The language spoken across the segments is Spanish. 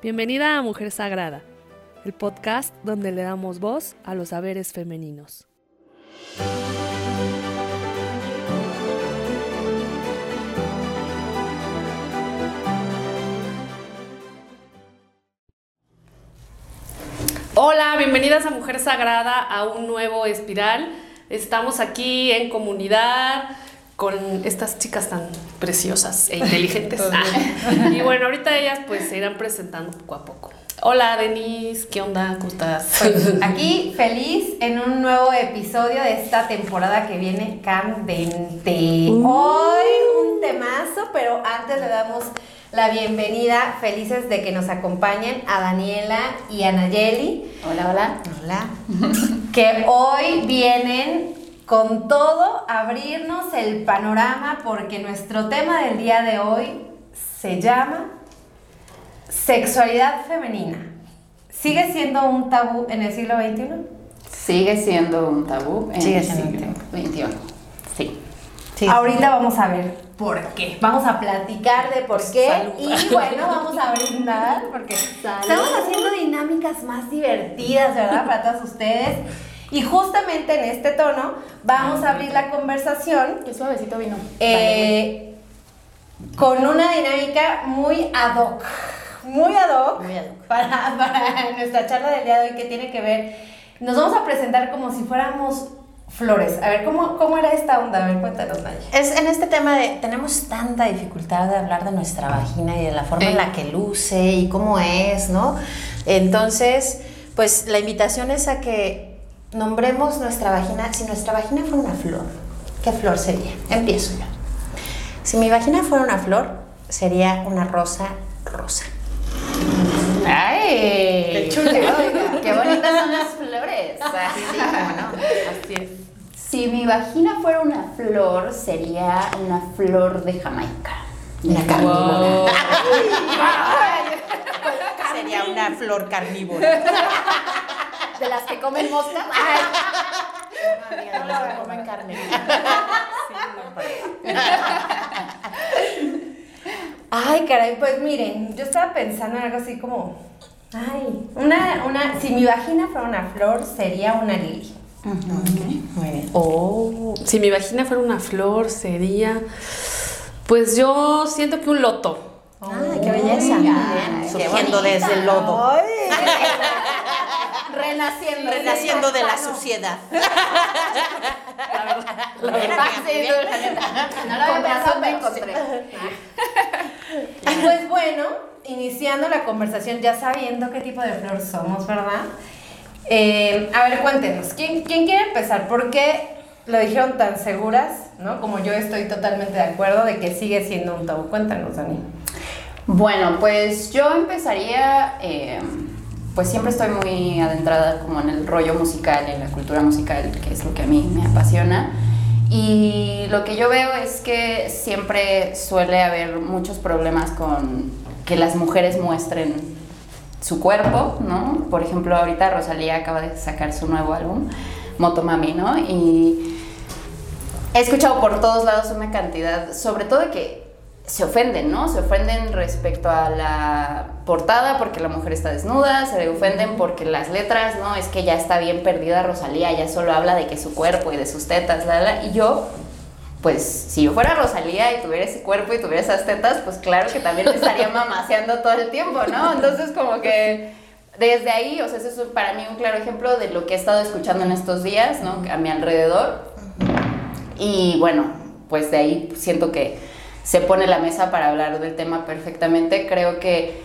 Bienvenida a Mujer Sagrada, el podcast donde le damos voz a los saberes femeninos. Hola, bienvenidas a Mujer Sagrada, a un nuevo espiral. Estamos aquí en comunidad con estas chicas tan preciosas e inteligentes. Y bueno, ahorita ellas pues se irán presentando poco a poco. Hola Denise, ¿qué onda? ¿Cómo estás? Pues aquí feliz en un nuevo episodio de esta temporada que viene candente. Hoy un temazo, pero antes le damos la bienvenida, felices de que nos acompañen a Daniela y a Nayeli. Hola, hola. Hola. Que hoy vienen con todo a abrirnos el panorama porque nuestro tema del día de hoy se llama sexualidad femenina. ¿Sigue siendo un tabú en el siglo XXI? Sigue siendo un tabú en el siglo XXI. Sí. Ahorita vamos a ver por qué. Vamos a platicar de por qué. Salud. Y bueno, vamos a brindar porque estamos haciendo dinámicas más divertidas, ¿verdad? Para todos ustedes. Y justamente en este tono vamos a abrir la conversación. Qué suavecito vino. Con una dinámica muy ad hoc. Muy ad hoc para nuestra charla del día de hoy, que tiene que ver. Nos vamos a presentar como si fuéramos flores. A ver, ¿cómo era esta onda? A ver, cuéntanos, Naya. Es en este tema de, tenemos tanta dificultad de hablar de nuestra vagina y de la forma en la que luce y cómo es, ¿no? Entonces, pues la invitación es a que nombremos nuestra vagina. Si nuestra vagina fuera una flor, ¿qué flor sería? Empiezo yo. Si mi vagina fuera una flor, sería una rosa rosa. ¡Ay! ¡Qué chulada! ¡Qué bonitas son las flores! Así, ¿no? Así es. Si mi vagina fuera una flor, sería una flor de Jamaica. Una carnívora. Wow. Sería una flor carnívora. ¿De las que comen moscas? De las que comen carne. Ay, caray, pues miren, yo estaba pensando en algo así como, si mi vagina fuera una flor, sería una lili. Muy bien. Oh, si mi vagina fuera una flor, sería... Pues yo siento que un loto. ¡Ay, qué belleza! Bien, surgiendo desde el lodo. Renaciendo de la suciedad. No la había pensado, me encontré. Pues bueno, iniciando la conversación, ya sabiendo qué tipo de flor somos, ¿verdad? A ver, cuéntenos, ¿quién quiere empezar? ¿Por qué lo dijeron tan seguras, ¿no? Como yo estoy totalmente de acuerdo de que sigue siendo un tabú. Cuéntanos, Dani. Bueno, pues yo empezaría, pues siempre estoy muy adentrada como en el rollo musical, en la cultura musical, que es lo que a mí me apasiona. Y lo que yo veo es que siempre suele haber muchos problemas con que las mujeres muestren su cuerpo, ¿no? Por ejemplo, ahorita Rosalía acaba de sacar su nuevo álbum, Motomami, ¿no? Y he escuchado por todos lados una cantidad, sobre todo de que se ofenden, ¿no? Se ofenden respecto a la portada porque la mujer está desnuda, se ofenden porque las letras, ¿no? Es que ya está bien perdida Rosalía, ya solo habla de que su cuerpo y de sus tetas, y yo, pues, si yo fuera Rosalía y tuviera ese cuerpo y tuviera esas tetas, pues claro que también me estaría mamaseando todo el tiempo, ¿no? Entonces como que desde ahí, o sea, eso es para mí un claro ejemplo de lo que he estado escuchando en estos días, ¿no? A mi alrededor. Y bueno, pues de ahí siento que se pone la mesa para hablar del tema perfectamente. Creo que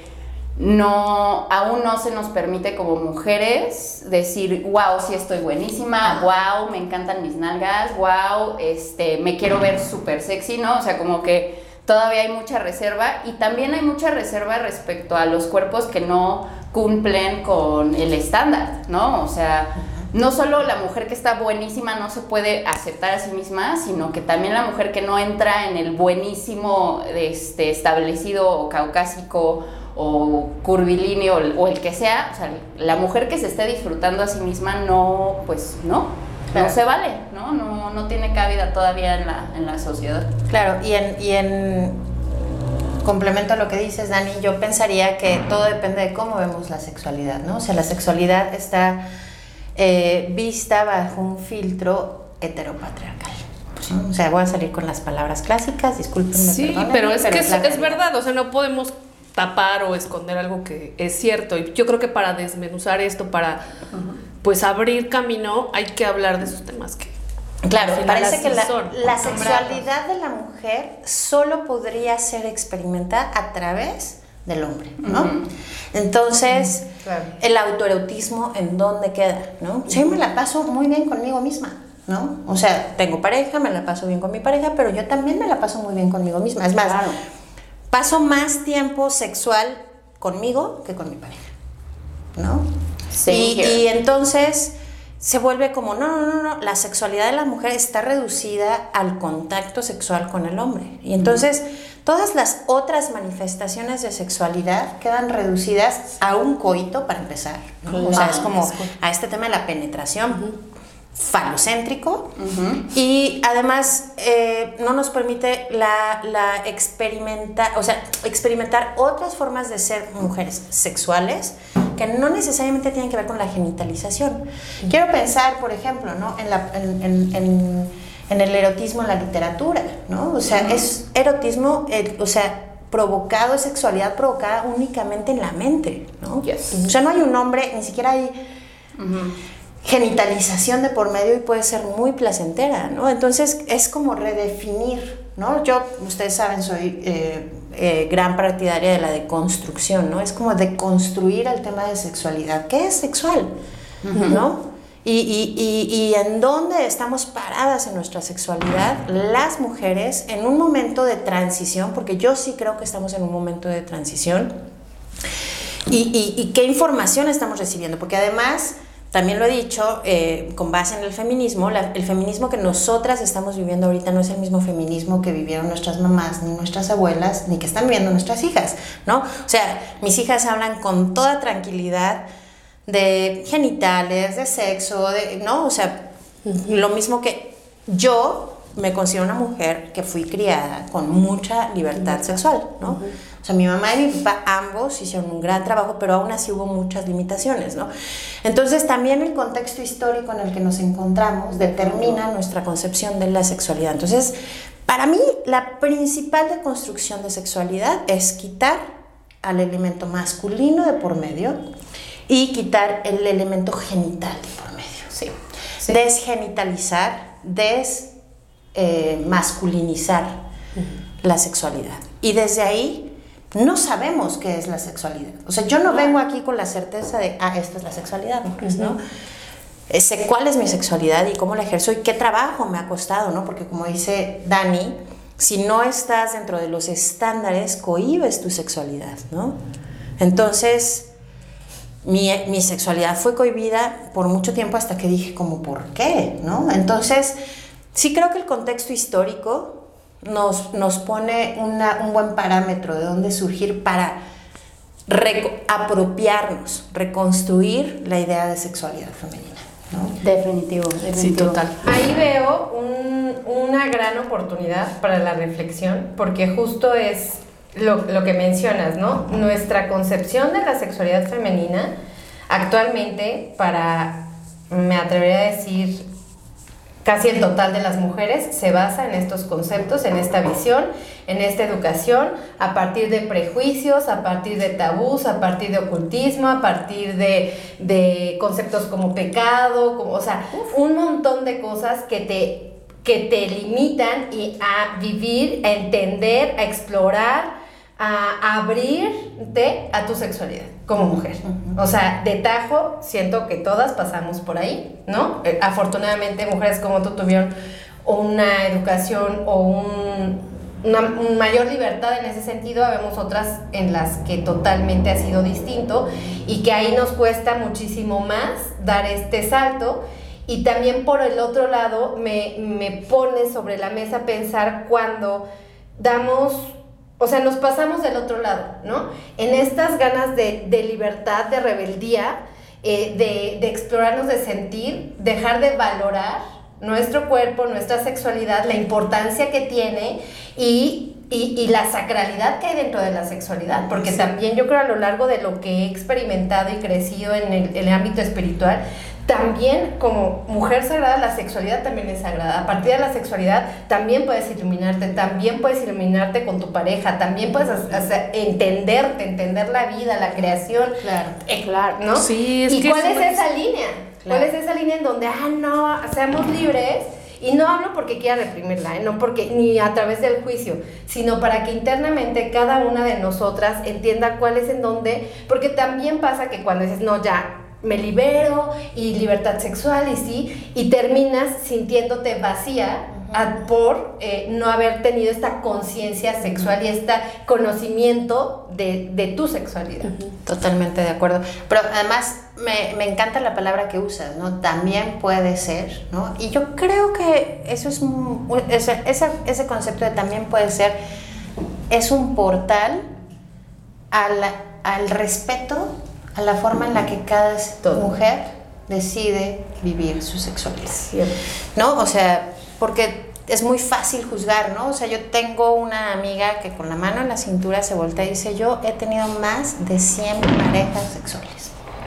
aún no se nos permite como mujeres decir, wow, sí estoy buenísima, wow, me encantan mis nalgas, wow, me quiero ver súper sexy, ¿no? O sea, como que todavía hay mucha reserva, y también hay mucha reserva respecto a los cuerpos que no cumplen con el estándar, ¿no? O sea, no solo la mujer que está buenísima no se puede aceptar a sí misma, sino que también la mujer que no entra en el buenísimo establecido o caucásico o curvilíneo o el que sea, o sea, la mujer que se esté disfrutando a sí misma no, pues no, claro, no se vale, no tiene cabida todavía en la sociedad. Claro, y en Complemento a lo que dices, Dani, yo pensaría que todo depende de cómo vemos la sexualidad, ¿no? O sea, la sexualidad está vista bajo un filtro heteropatriarcal. ¿No? O sea, voy a salir con las palabras clásicas, discúlpenme. Sí, pero es que es verdad, o sea, no podemos tapar o esconder algo que es cierto. Y yo creo que para desmenuzar esto, para pues abrir camino, hay que hablar de esos temas que... Claro, parece que la sexualidad de la mujer solo podría ser experimentada a través del hombre, ¿no? Entonces, claro, el autoerotismo, ¿en dónde queda? ¿No? Yo me la paso muy bien conmigo misma, ¿no? O sea, tengo pareja, me la paso bien con mi pareja, pero yo también me la paso muy bien conmigo misma. Es más, claro, paso más tiempo sexual conmigo que con mi pareja, ¿no? Sí. Y entonces se vuelve como, no, la sexualidad de la mujer está reducida al contacto sexual con el hombre. Y entonces todas las otras manifestaciones de sexualidad quedan reducidas a un coito para empezar, ¿no? Claro. O sea, es como a este tema de la penetración falocéntrico, y además no nos permite experimentar otras formas de ser mujeres sexuales que no necesariamente tienen que ver con la genitalización. Quiero pensar, por ejemplo, ¿no? en el erotismo en la literatura, ¿no? O sea, es erotismo, provocado, es sexualidad provocada únicamente en la mente, ¿no? O sea, no hay un hombre, ni siquiera hay genitalización de por medio, y puede ser muy placentera, ¿no? Entonces es como redefinir, ¿no? Yo, ustedes saben, soy gran partidaria de la deconstrucción, ¿no? Es como deconstruir el tema de sexualidad. ¿Qué es sexual? ¿No? Y en dónde estamos paradas en nuestra sexualidad las mujeres en un momento de transición, porque yo sí creo que estamos en un momento de transición, y qué información estamos recibiendo, porque además, también lo he dicho, con base en el feminismo, el feminismo que nosotras estamos viviendo ahorita no es el mismo feminismo que vivieron nuestras mamás, ni nuestras abuelas, ni que están viviendo nuestras hijas, ¿no? O sea, mis hijas hablan con toda tranquilidad de genitales, de sexo, ¿no? O sea, lo mismo que yo me considero una mujer que fui criada con mucha libertad sexual, ¿no? O sea, mi mamá y mi papá ambos hicieron un gran trabajo, pero aún así hubo muchas limitaciones, ¿no? Entonces, también el contexto histórico en el que nos encontramos determina nuestra concepción de la sexualidad. Entonces, para mí, la principal deconstrucción de sexualidad es quitar al elemento masculino de por medio y quitar el elemento genital de por medio. Sí. Desgenitalizar, masculinizar la sexualidad. Y desde ahí no sabemos qué es la sexualidad. O sea, yo no vengo aquí con la certeza de, esta es la sexualidad, ¿no? Sé cuál es mi sexualidad y cómo la ejerzo y qué trabajo me ha costado, ¿no? Porque como dice Dani, si no estás dentro de los estándares, cohibes tu sexualidad, ¿no? Entonces, mi sexualidad fue cohibida por mucho tiempo hasta que dije como, ¿por qué? ¿No? Entonces, sí creo que el contexto histórico nos pone un buen parámetro de dónde surgir para apropiarnos, reconstruir la idea de sexualidad femenina, ¿no? Definitivo. Sí, total. Ahí veo una gran oportunidad para la reflexión, porque justo es lo que mencionas, ¿no? Nuestra concepción de la sexualidad femenina actualmente, me atrevería a decir, casi el total de las mujeres se basa en estos conceptos, en esta visión, en esta educación, a partir de prejuicios, a partir de tabús, a partir de ocultismo, a partir de conceptos como pecado, o sea, un montón de cosas que te limitan a vivir, a entender, a explorar, a abrirte a tu sexualidad como mujer. O sea, de tajo, siento que todas pasamos por ahí, ¿no? Afortunadamente, mujeres como tú tuvieron una educación o una mayor libertad en ese sentido. Habemos otras en las que totalmente ha sido distinto y que ahí nos cuesta muchísimo más dar este salto. Y también por el otro lado me pone sobre la mesa pensar cuando nos pasamos del otro lado, ¿no? En estas ganas de libertad, de rebeldía, de explorarnos, de sentir, dejar de valorar nuestro cuerpo, nuestra sexualidad, la importancia que tiene y y la sacralidad que hay dentro de la sexualidad, porque también yo creo a lo largo de lo que he experimentado y crecido en el ámbito espiritual, también como mujer sagrada, la sexualidad también es sagrada. A partir de la sexualidad también puedes iluminarte con tu pareja, también puedes entender la vida, la creación. Claro, ¿no? Sí, ¿Y cuál es esa línea? ¿Cuál es esa línea en donde, no, seamos libres? Y no hablo porque quiera reprimirla, no porque ni a través del juicio, sino para que internamente cada una de nosotras entienda cuál es en dónde, porque también pasa que cuando dices, no, ya, me libero y libertad sexual y terminas sintiéndote vacía por no haber tenido esta conciencia sexual y este conocimiento de tu sexualidad. Totalmente de acuerdo. Pero además me encanta la palabra que usas, ¿no? También puede ser, ¿no? Y yo creo que eso es ese concepto de también puede ser es un portal al respeto, a la forma en la que cada mujer decide vivir su sexualidad, ¿no? O sea, porque es muy fácil juzgar, ¿no? O sea, yo tengo una amiga que con la mano en la cintura se voltea y dice, yo he tenido más de 100 parejas sexuales.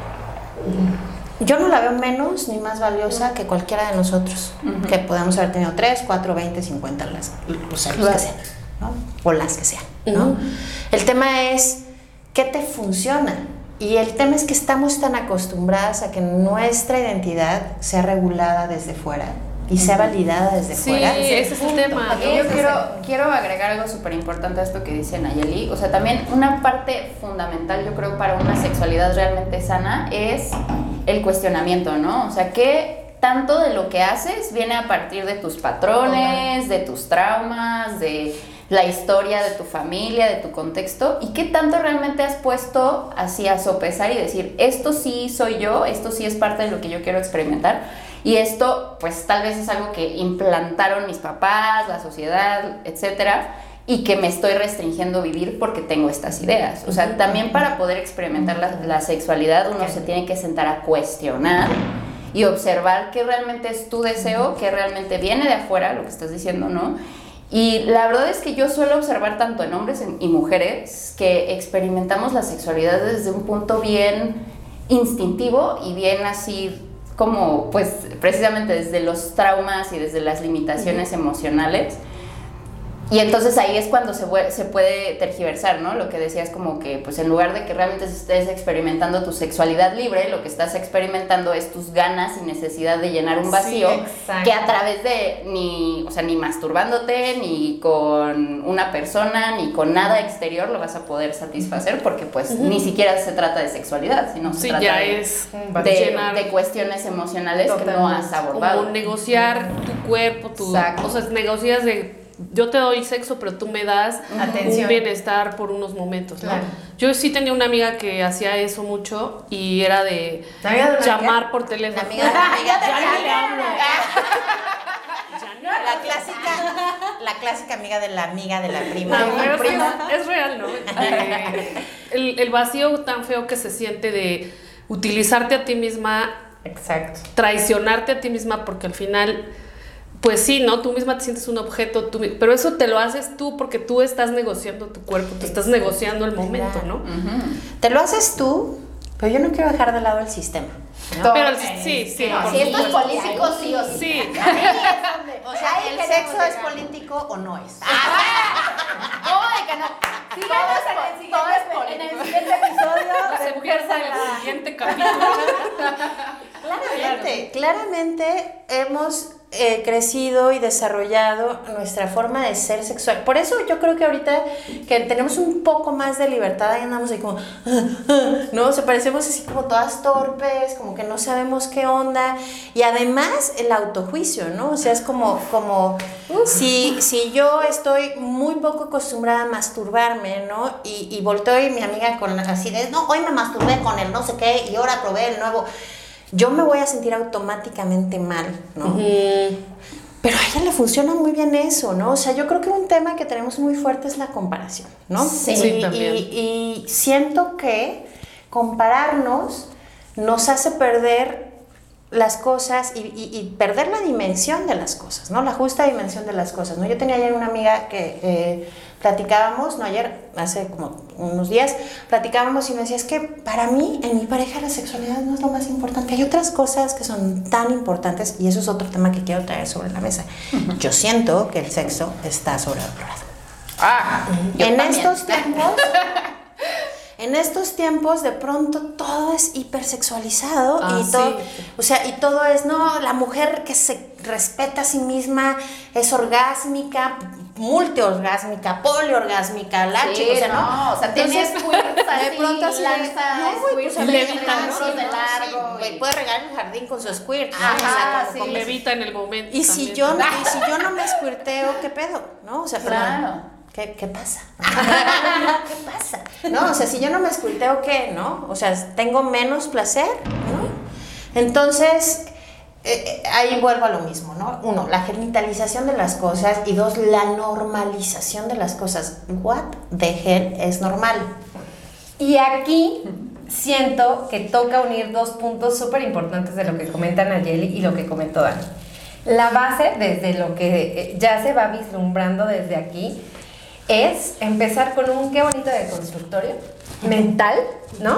Yo no la veo menos ni más valiosa que cualquiera de nosotros, que podamos haber tenido 3, 4, 20, 50, los años que sean, ¿no? O las que sean, ¿no? El tema es, ¿qué te funciona? Y el tema es que estamos tan acostumbradas a que nuestra identidad sea regulada desde fuera y sea validada desde fuera. Sí, ese es el tema. Yo quiero agregar algo súper importante a esto que dice Nayeli. O sea, también una parte fundamental, yo creo, para una sexualidad realmente sana es el cuestionamiento, ¿no? O sea, ¿qué tanto de lo que haces viene a partir de tus patrones, de tus traumas, de la historia de tu familia, de tu contexto, y qué tanto realmente has puesto así a sopesar y decir, esto sí soy yo, esto sí es parte de lo que yo quiero experimentar, y esto pues tal vez es algo que implantaron mis papás, la sociedad, etcétera, y que me estoy restringiendo vivir porque tengo estas ideas. O sea, también para poder experimentar la sexualidad uno se tiene que sentar a cuestionar y observar qué realmente es tu deseo, qué realmente viene de afuera, lo que estás diciendo, ¿no? Y la verdad es que yo suelo observar tanto en hombres y mujeres que experimentamos la sexualidad desde un punto bien instintivo y bien así como, pues, precisamente desde los traumas y desde las limitaciones emocionales. Y entonces ahí es cuando se puede tergiversar, ¿no? Lo que decías, como que pues en lugar de que realmente estés experimentando tu sexualidad libre, lo que estás experimentando es tus ganas y necesidad de llenar un vacío, que a través de ni masturbándote, ni con una persona, ni con nada exterior lo vas a poder satisfacer, porque pues ni siquiera se trata de sexualidad, sino se trata de cuestiones emocionales que no has abordado. Como negociar tu cuerpo, o sea, negocias de yo te doy sexo, pero tú me das atención, un bienestar por unos momentos, ¿no? Claro. Yo sí tenía una amiga que hacía eso mucho y era de llamar por teléfono. La amiga de la amiga de la clásica amiga de la amiga de la prima. No, pero es real, ¿no? El vacío tan feo que se siente de utilizarte a ti misma, traicionarte a ti misma, porque al final pues sí, ¿no? Tú misma te sientes un objeto, pero eso te lo haces tú porque tú estás negociando tu cuerpo, tú estás negociando el momento, ¿no? Te lo haces tú, pero yo no quiero dejar de lado el sistema, ¿no? Pero sí. Si esto es político, sí o sí. Sí. O sea, ¿el sexo es político o no es? En el siguiente episodio se empieza el siguiente capítulo. Claramente hemos crecido y desarrollado nuestra forma de ser sexual. Por eso yo creo que ahorita que tenemos un poco más de libertad, ahí andamos ahí como, ¿no? O sea, parecemos así como todas torpes, como que no sabemos qué onda. Y además el autojuicio, ¿no? O sea, es como si yo estoy muy poco acostumbrada a masturbarme, ¿no? Y volteo y mi amiga con así de, no, hoy me masturbé con el no sé qué y ahora probé el nuevo. Yo me voy a sentir automáticamente mal, ¿no? Pero a ella le funciona muy bien eso, ¿no? O sea, yo creo que un tema que tenemos muy fuerte es la comparación, ¿no? Sí, también. Y siento que compararnos nos hace perder las cosas y perder la dimensión de las cosas, ¿no? La justa dimensión de las cosas, ¿no? Yo tenía ayer una amiga que platicábamos, no ayer, hace como unos días, platicábamos y me decía, es que para mí, en mi pareja, la sexualidad no es lo más importante. Hay otras cosas que son tan importantes y eso es otro tema que quiero traer sobre la mesa. Yo siento que el sexo está sobrevalorado. En estos tiempos... En estos tiempos de pronto todo es hipersexualizado y todo, o sea, y todo es, no, la mujer que se respeta a sí misma es orgásmica, multiorgásmica, poliorgásmica, la chica, o sea, ¿no? O sea, tienes de pronto así levita, de largo. Puede regar el jardín con su squirt, ¿no? Ajá, como levita en el momento. Y si yo no me squirteo, ¿qué pedo? ¿No? O sea, claro. ¿Qué pasa? ¿Qué pasa? No, o sea, si yo no me squirteo, ¿qué? ¿No? O sea, tengo menos placer, ¿no? Entonces, ahí vuelvo a lo mismo, ¿no? Uno, la genitalización de las cosas y dos, la normalización de las cosas. What the hell es normal? Y aquí siento que toca unir dos puntos súper importantes de lo que comenta Nayeli y lo que comentó Dani. La base, desde lo que ya se va vislumbrando desde aquí, es empezar con un qué bonito deconstructorio mental, ¿no?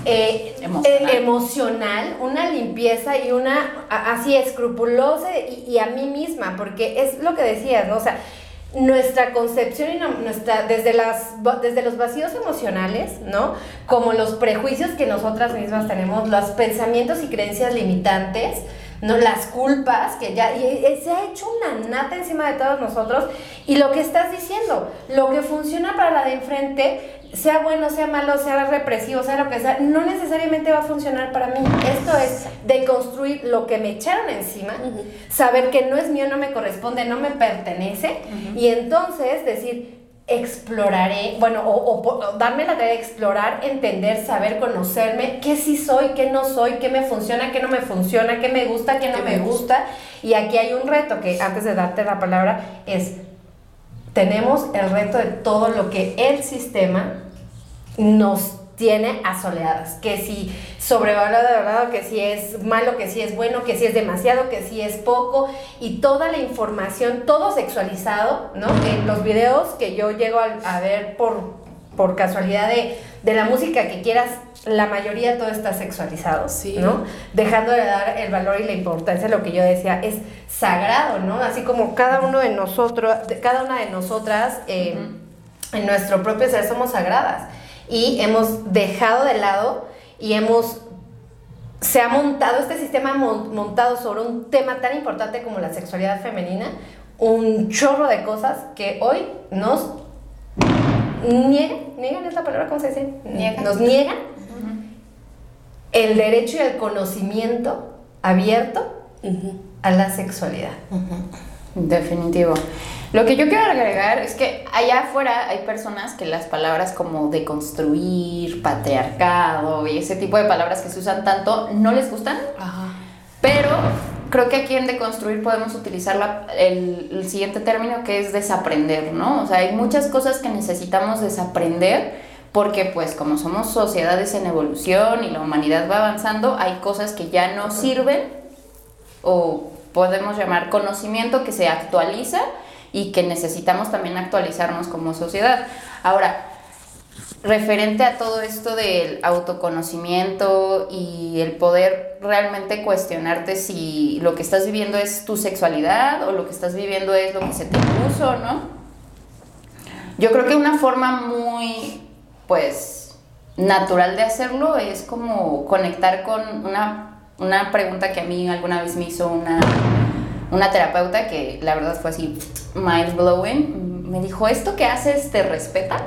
Emocional, una limpieza y una así escrupulosa y a mí misma, porque es lo que decías, ¿no? O sea, nuestra concepción y desde los vacíos emocionales, ¿no? Como los prejuicios que nosotras mismas tenemos, los pensamientos y creencias limitantes, ¿no? Las culpas que ya se ha hecho una nata encima de todos nosotros. Y lo que estás diciendo, lo que funciona para la de enfrente, sea bueno, sea malo, sea represivo, sea lo que sea, no necesariamente va a funcionar para mí. Esto es deconstruir lo que me echaron encima, saber que no es mío, no me corresponde, no me pertenece, y entonces decir, exploraré, bueno, o darme la tarea de explorar, entender, saber, conocerme, qué sí soy, qué no soy, qué me funciona, qué no me funciona, qué me gusta, qué no me gusta. Y aquí hay un reto que antes de darte la palabra tenemos el reto de todo lo que el sistema nos tiene asoleadas, que si sobrevalorado, que si es malo, que si es bueno, que si es demasiado, que si es poco, y toda la información, todo sexualizado, ¿no? En los videos que yo llego a ver por casualidad de la música que quieras, la mayoría todo está sexualizado, ¿no? Dejando de dar el valor y la importancia a lo que yo decía, es sagrado, ¿no? Así como cada uno de nosotros, cada una de nosotras, en nuestro propio ser somos sagradas. Y hemos dejado de lado y se ha montado este sistema montado sobre un tema tan importante como la sexualidad femenina, un chorro de cosas que hoy nos niegan es la palabra, ¿cómo se dice? Nos niegan el derecho y el conocimiento abierto a la sexualidad. Definitivo. Lo que yo quiero agregar es que allá afuera hay personas que las palabras como deconstruir, patriarcado y ese tipo de palabras que se usan tanto no les gustan. Pero creo que aquí en deconstruir podemos utilizar el siguiente término, que es desaprender, ¿no? O sea, hay muchas cosas que necesitamos desaprender porque pues como somos sociedades en evolución y la humanidad va avanzando, hay cosas que ya no sirven o podemos llamar conocimiento que se actualiza y que necesitamos también actualizarnos como sociedad. Ahora, referente a todo esto del autoconocimiento y el poder realmente cuestionarte si lo que estás viviendo es tu sexualidad o lo que estás viviendo es lo que se te impuso, ¿no? Yo creo que una forma muy, pues, natural de hacerlo es como conectar con una pregunta que a mí alguna vez me hizo una terapeuta que la verdad fue así mind blowing. Me dijo, ¿esto que haces te respeta?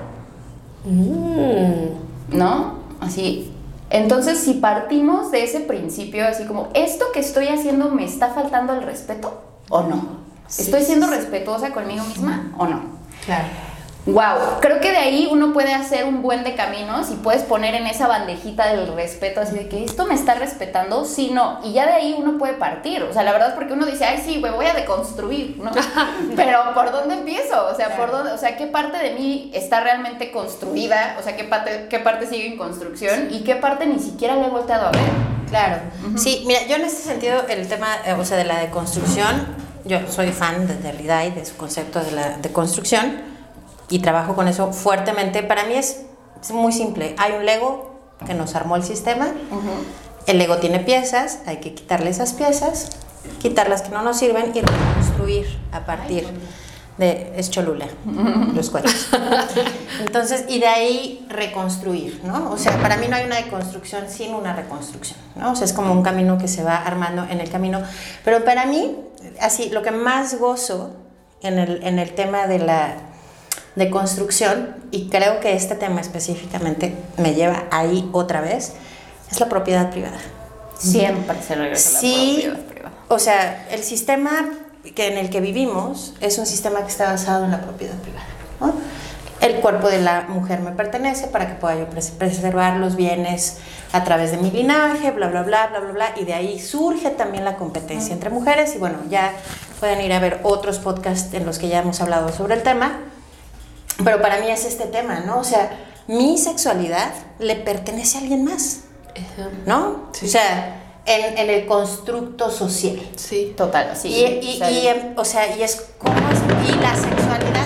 ¿No? Así. Entonces, si partimos de ese principio, así como, ¿esto que estoy haciendo me está faltando el respeto o no? ¿Estoy siendo respetuosa conmigo misma o no? Claro. Wow, creo que de ahí uno puede hacer un buen de caminos y puedes poner en esa bandejita del respeto, así de que esto me está respetando, sí, no, y ya de ahí uno puede partir, o sea, la verdad es porque uno dice, ay, sí, güey, voy a deconstruir, ¿no? Pero ¿por dónde empiezo? O sea, ¿por dónde? O sea, ¿qué parte de mí está realmente construida? O sea, ¿qué parte sigue en construcción? Y ¿qué parte ni siquiera le he volteado a ver? Claro. Sí, mira, yo en este sentido, el tema, o sea, de la deconstrucción, yo soy fan de Derrida y de su concepto de la deconstrucción y trabajo con eso fuertemente. Para mí es muy simple. Hay un Lego que nos armó el sistema. El Lego tiene piezas, hay que quitarle esas piezas, quitar las que no nos sirven y reconstruir a partir de... Es Cholula, los cuentos. Entonces, y de ahí reconstruir, ¿no? O sea, para mí no hay una deconstrucción sin una reconstrucción, ¿no? O sea, es como un camino que se va armando en el camino. Pero para mí, así, lo que más gozo en el tema de la deconstrucción, y creo que este tema específicamente me lleva ahí otra vez, es la propiedad privada. Siempre se regresa a la propiedad privada. O sea, el sistema en el que vivimos es un sistema que está basado en la propiedad privada, ¿no? El cuerpo de la mujer me pertenece para que pueda yo preservar los bienes a través de mi linaje, bla, bla, bla, bla, bla, bla, y de ahí surge también la competencia entre mujeres, y bueno, ya pueden ir a ver otros podcasts en los que ya hemos hablado sobre el tema, pero para mí es este tema, ¿no? O sea, mi sexualidad le pertenece a alguien más, ¿no? Sí. O sea, en el constructo social. Sí. Total, sí. O sea, y es como y la sexualidad.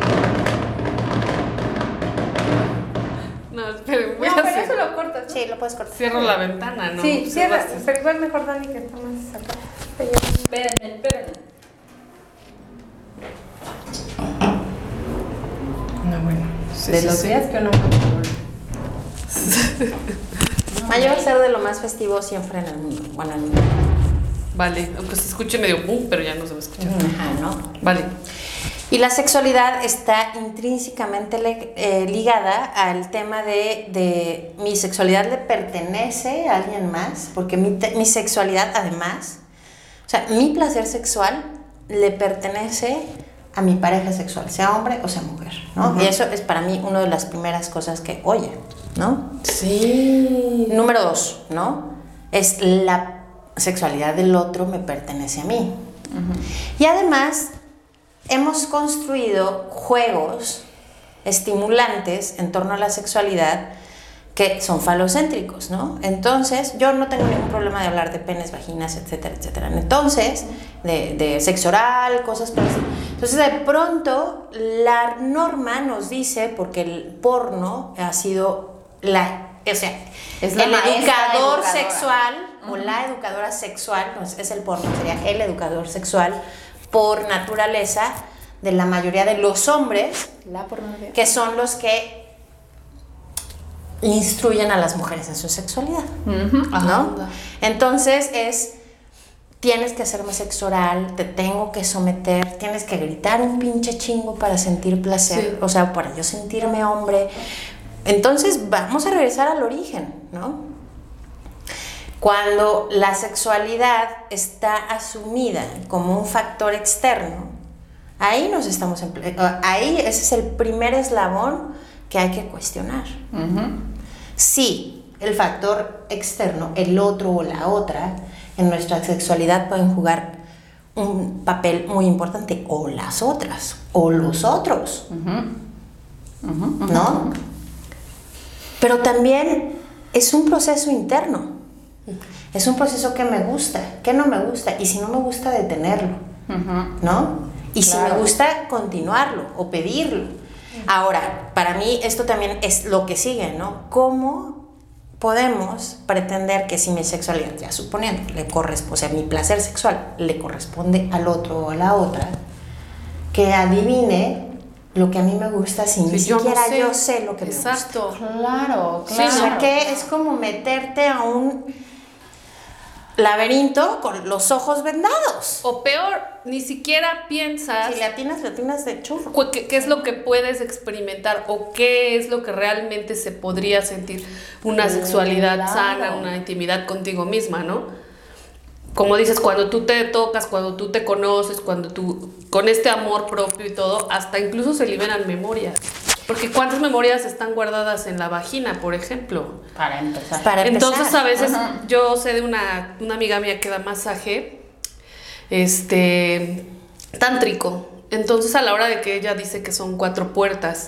No, esperen, No, pero eso lo cortas, ¿no? Sí, lo puedes cortar. Cierro la ventana, ¿no? Sí, cierra, pero igual mejor Dani que está más acá. Espérenme. No, bueno. De los días que uno... Mayor ser de lo más festivo siempre en el mundo. Bueno, en el mundo. Vale, aunque se escuche medio boom, pero ya no se va a escuchar. Ajá, ¿no? Vale. Y la sexualidad está intrínsecamente ligada al tema de mi sexualidad le pertenece a alguien más, porque mi sexualidad además, o sea, mi placer sexual le pertenece a mi pareja sexual, sea hombre o sea mujer, ¿no? Y eso es para mí una de las primeras cosas que oye, ¿no? Sí. Número 2, ¿no? Es la sexualidad del otro me pertenece a mí. Y además hemos construido juegos estimulantes en torno a la sexualidad que son falocéntricos, ¿no? Entonces, yo no tengo ningún problema de hablar de penes, vaginas, etcétera, etcétera. Entonces, de sexo oral, cosas por así. Entonces, de pronto, la norma nos dice, porque el porno ha sido el educador sexual o la educadora sexual, no es el porno, sería el educador sexual por naturaleza de la mayoría de los hombres, que son los que instruyen a las mujeres en su sexualidad, ¿no? Entonces tienes que hacerme sexo oral, te tengo que someter, tienes que gritar un pinche chingo para sentir placer, o sea, para yo sentirme hombre. Entonces vamos a regresar al origen, ¿no? Cuando la sexualidad está asumida como un factor externo, ahí ahí ese es el primer eslabón que hay que cuestionar. Sí, el factor externo, el otro o la otra, en nuestra sexualidad pueden jugar un papel muy importante, o las otras, o los otros, ¿no? Pero también es un proceso interno, es un proceso que me gusta, que no me gusta, y si no me gusta, detenerlo, ¿no? Y si me gusta, continuarlo o pedirlo. Ahora, para mí esto también es lo que sigue, ¿no? ¿Cómo podemos pretender que si mi sexualidad, ya suponiendo, o sea, mi placer sexual le corresponde al otro o a la otra, que adivine lo que a mí me gusta si ni siquiera yo sé lo que me gusta? Exacto. Claro. Sí, o sea, que es como meterte a un laberinto con los ojos vendados. O peor, ni siquiera piensas... Si le atinas de churro. ¿Qué es lo que puedes experimentar o qué es lo que realmente se podría sentir una sexualidad sana, una intimidad contigo misma, ¿no? Como dices, cuando tú te tocas, cuando tú te conoces, cuando tú, con este amor propio y todo, hasta incluso se liberan memorias. Porque ¿cuántas memorias están guardadas en la vagina, por ejemplo? Para empezar. Entonces, a veces, yo sé de una amiga mía que da masaje, tántrico. Entonces, a la hora de que ella dice que son 4 puertas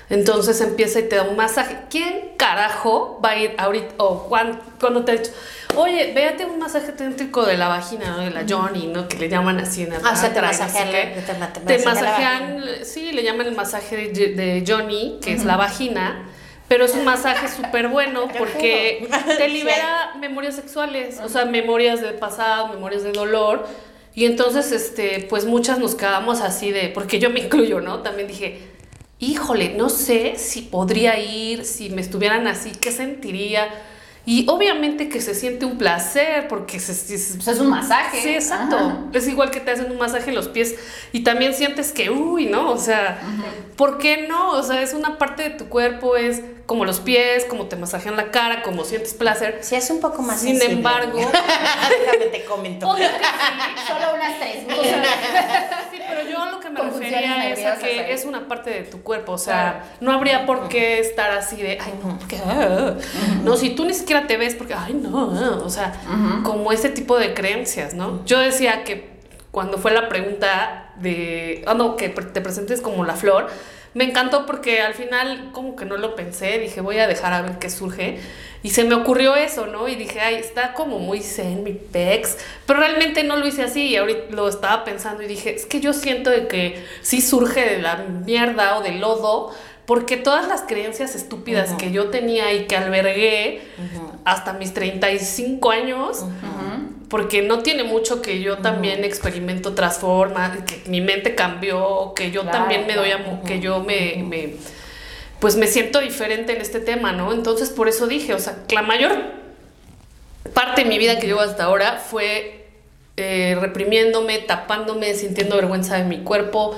Entonces empieza y te da un masaje. ¿Quién carajo va a ir ahorita o cuando te ha dicho, oye, véate un masaje tántrico de la vagina, ¿no? De la Johnny, ¿no? Que le llaman así en o sea, te masajean, te masajean, sí, le llaman el masaje de Johnny, que es la vagina, pero es un masaje súper bueno porque te libera memorias sexuales, o sea, memorias del pasado, memorias de dolor. Y entonces, pues muchas nos quedamos así porque yo me incluyo, ¿no? También dije, híjole, no sé si podría ir, si me estuvieran así, ¿qué sentiría? Y obviamente que se siente un placer porque es un masaje. Sí, exacto. Ajá. Es igual que te hacen un masaje en los pies y también sientes que, ¿no? O sea, ¿por qué no? O sea, es una parte de tu cuerpo, es como los pies, como te masajean la cara, como sientes placer. Sí, es un poco más Sin sensible. embargo, déjame te comento. Obvio que sí, solo unas 3,000. Sí, pero yo a lo que me refería es a que es una parte de tu cuerpo, o sea, no habría por qué estar así de, ay, no, porque, no, si tú ni siquiera te ves porque, ay, no, o sea, como ese tipo de creencias, ¿no? Yo decía que cuando fue la pregunta de, que te presentes como la flor, me encantó porque al final como que no lo pensé, dije voy a dejar a ver qué surge y se me ocurrió eso, ¿no? Y dije, ay, está como muy zen mi pex, pero realmente no lo hice así y ahorita lo estaba pensando y dije, es que yo siento de que sí surge de la mierda o del lodo, porque todas las creencias estúpidas que yo tenía y que albergué hasta mis 35 años, porque no tiene mucho que yo también experimento otras formas, que mi mente cambió, que yo también me doy que yo pues me siento diferente en este tema, ¿no? Entonces por eso dije, o sea, la mayor parte de mi vida que llevo hasta ahora fue reprimiéndome, tapándome, sintiendo vergüenza de mi cuerpo,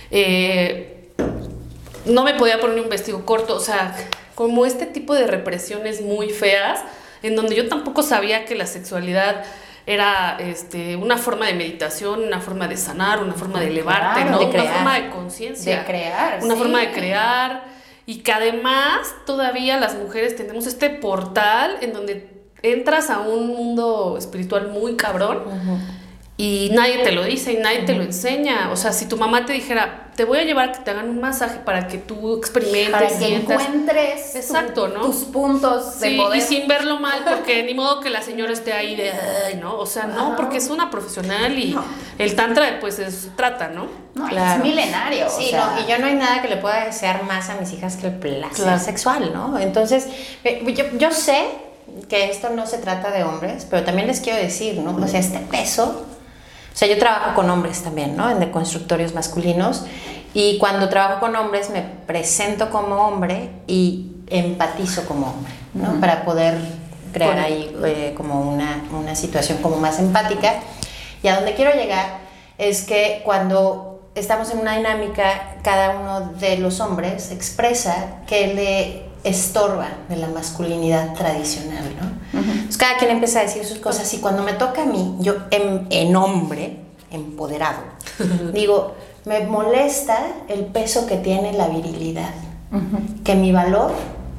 no me podía poner un vestido corto, o sea, como este tipo de represiones muy feas, en donde yo tampoco sabía que la sexualidad era una forma de meditación, una forma de sanar, una forma de elevarte, claro, ¿no? de crear, una forma de conciencia. De crear, una sí. forma de crear, y que además todavía las mujeres tenemos este portal en donde entras a un mundo espiritual muy cabrón, y nadie te lo dice y nadie te lo enseña. O sea, si tu mamá te dijera, te voy a llevar a que te hagan un masaje para que tú experimentes, para que encuentres ¿no? tus puntos de poder. Y sin verlo mal, porque ni modo que la señora esté ahí de, ay, ¿no? O sea, no, porque es una profesional y el tantra, pues, trata, ¿no? No, Claro. es milenario. Sí, o sea. no, y yo no hay nada que le pueda desear más a mis hijas que el placer sexual, ¿no? Entonces, yo sé que esto no se trata de hombres, pero también les quiero decir, ¿no? O sea, este peso... O sea, yo trabajo con hombres también, ¿no? En deconstructorios masculinos, y cuando trabajo con hombres me presento como hombre y empatizo como hombre, ¿no? Para poder crear ahí como una situación como más empática. Y a donde quiero llegar es que cuando estamos en una dinámica, cada uno de los hombres expresa que le estorba de la masculinidad tradicional, ¿no? Entonces cada quien empieza a decir sus cosas, y cuando me toca a mí, yo en hombre empoderado, digo, me molesta el peso que tiene la virilidad, que mi valor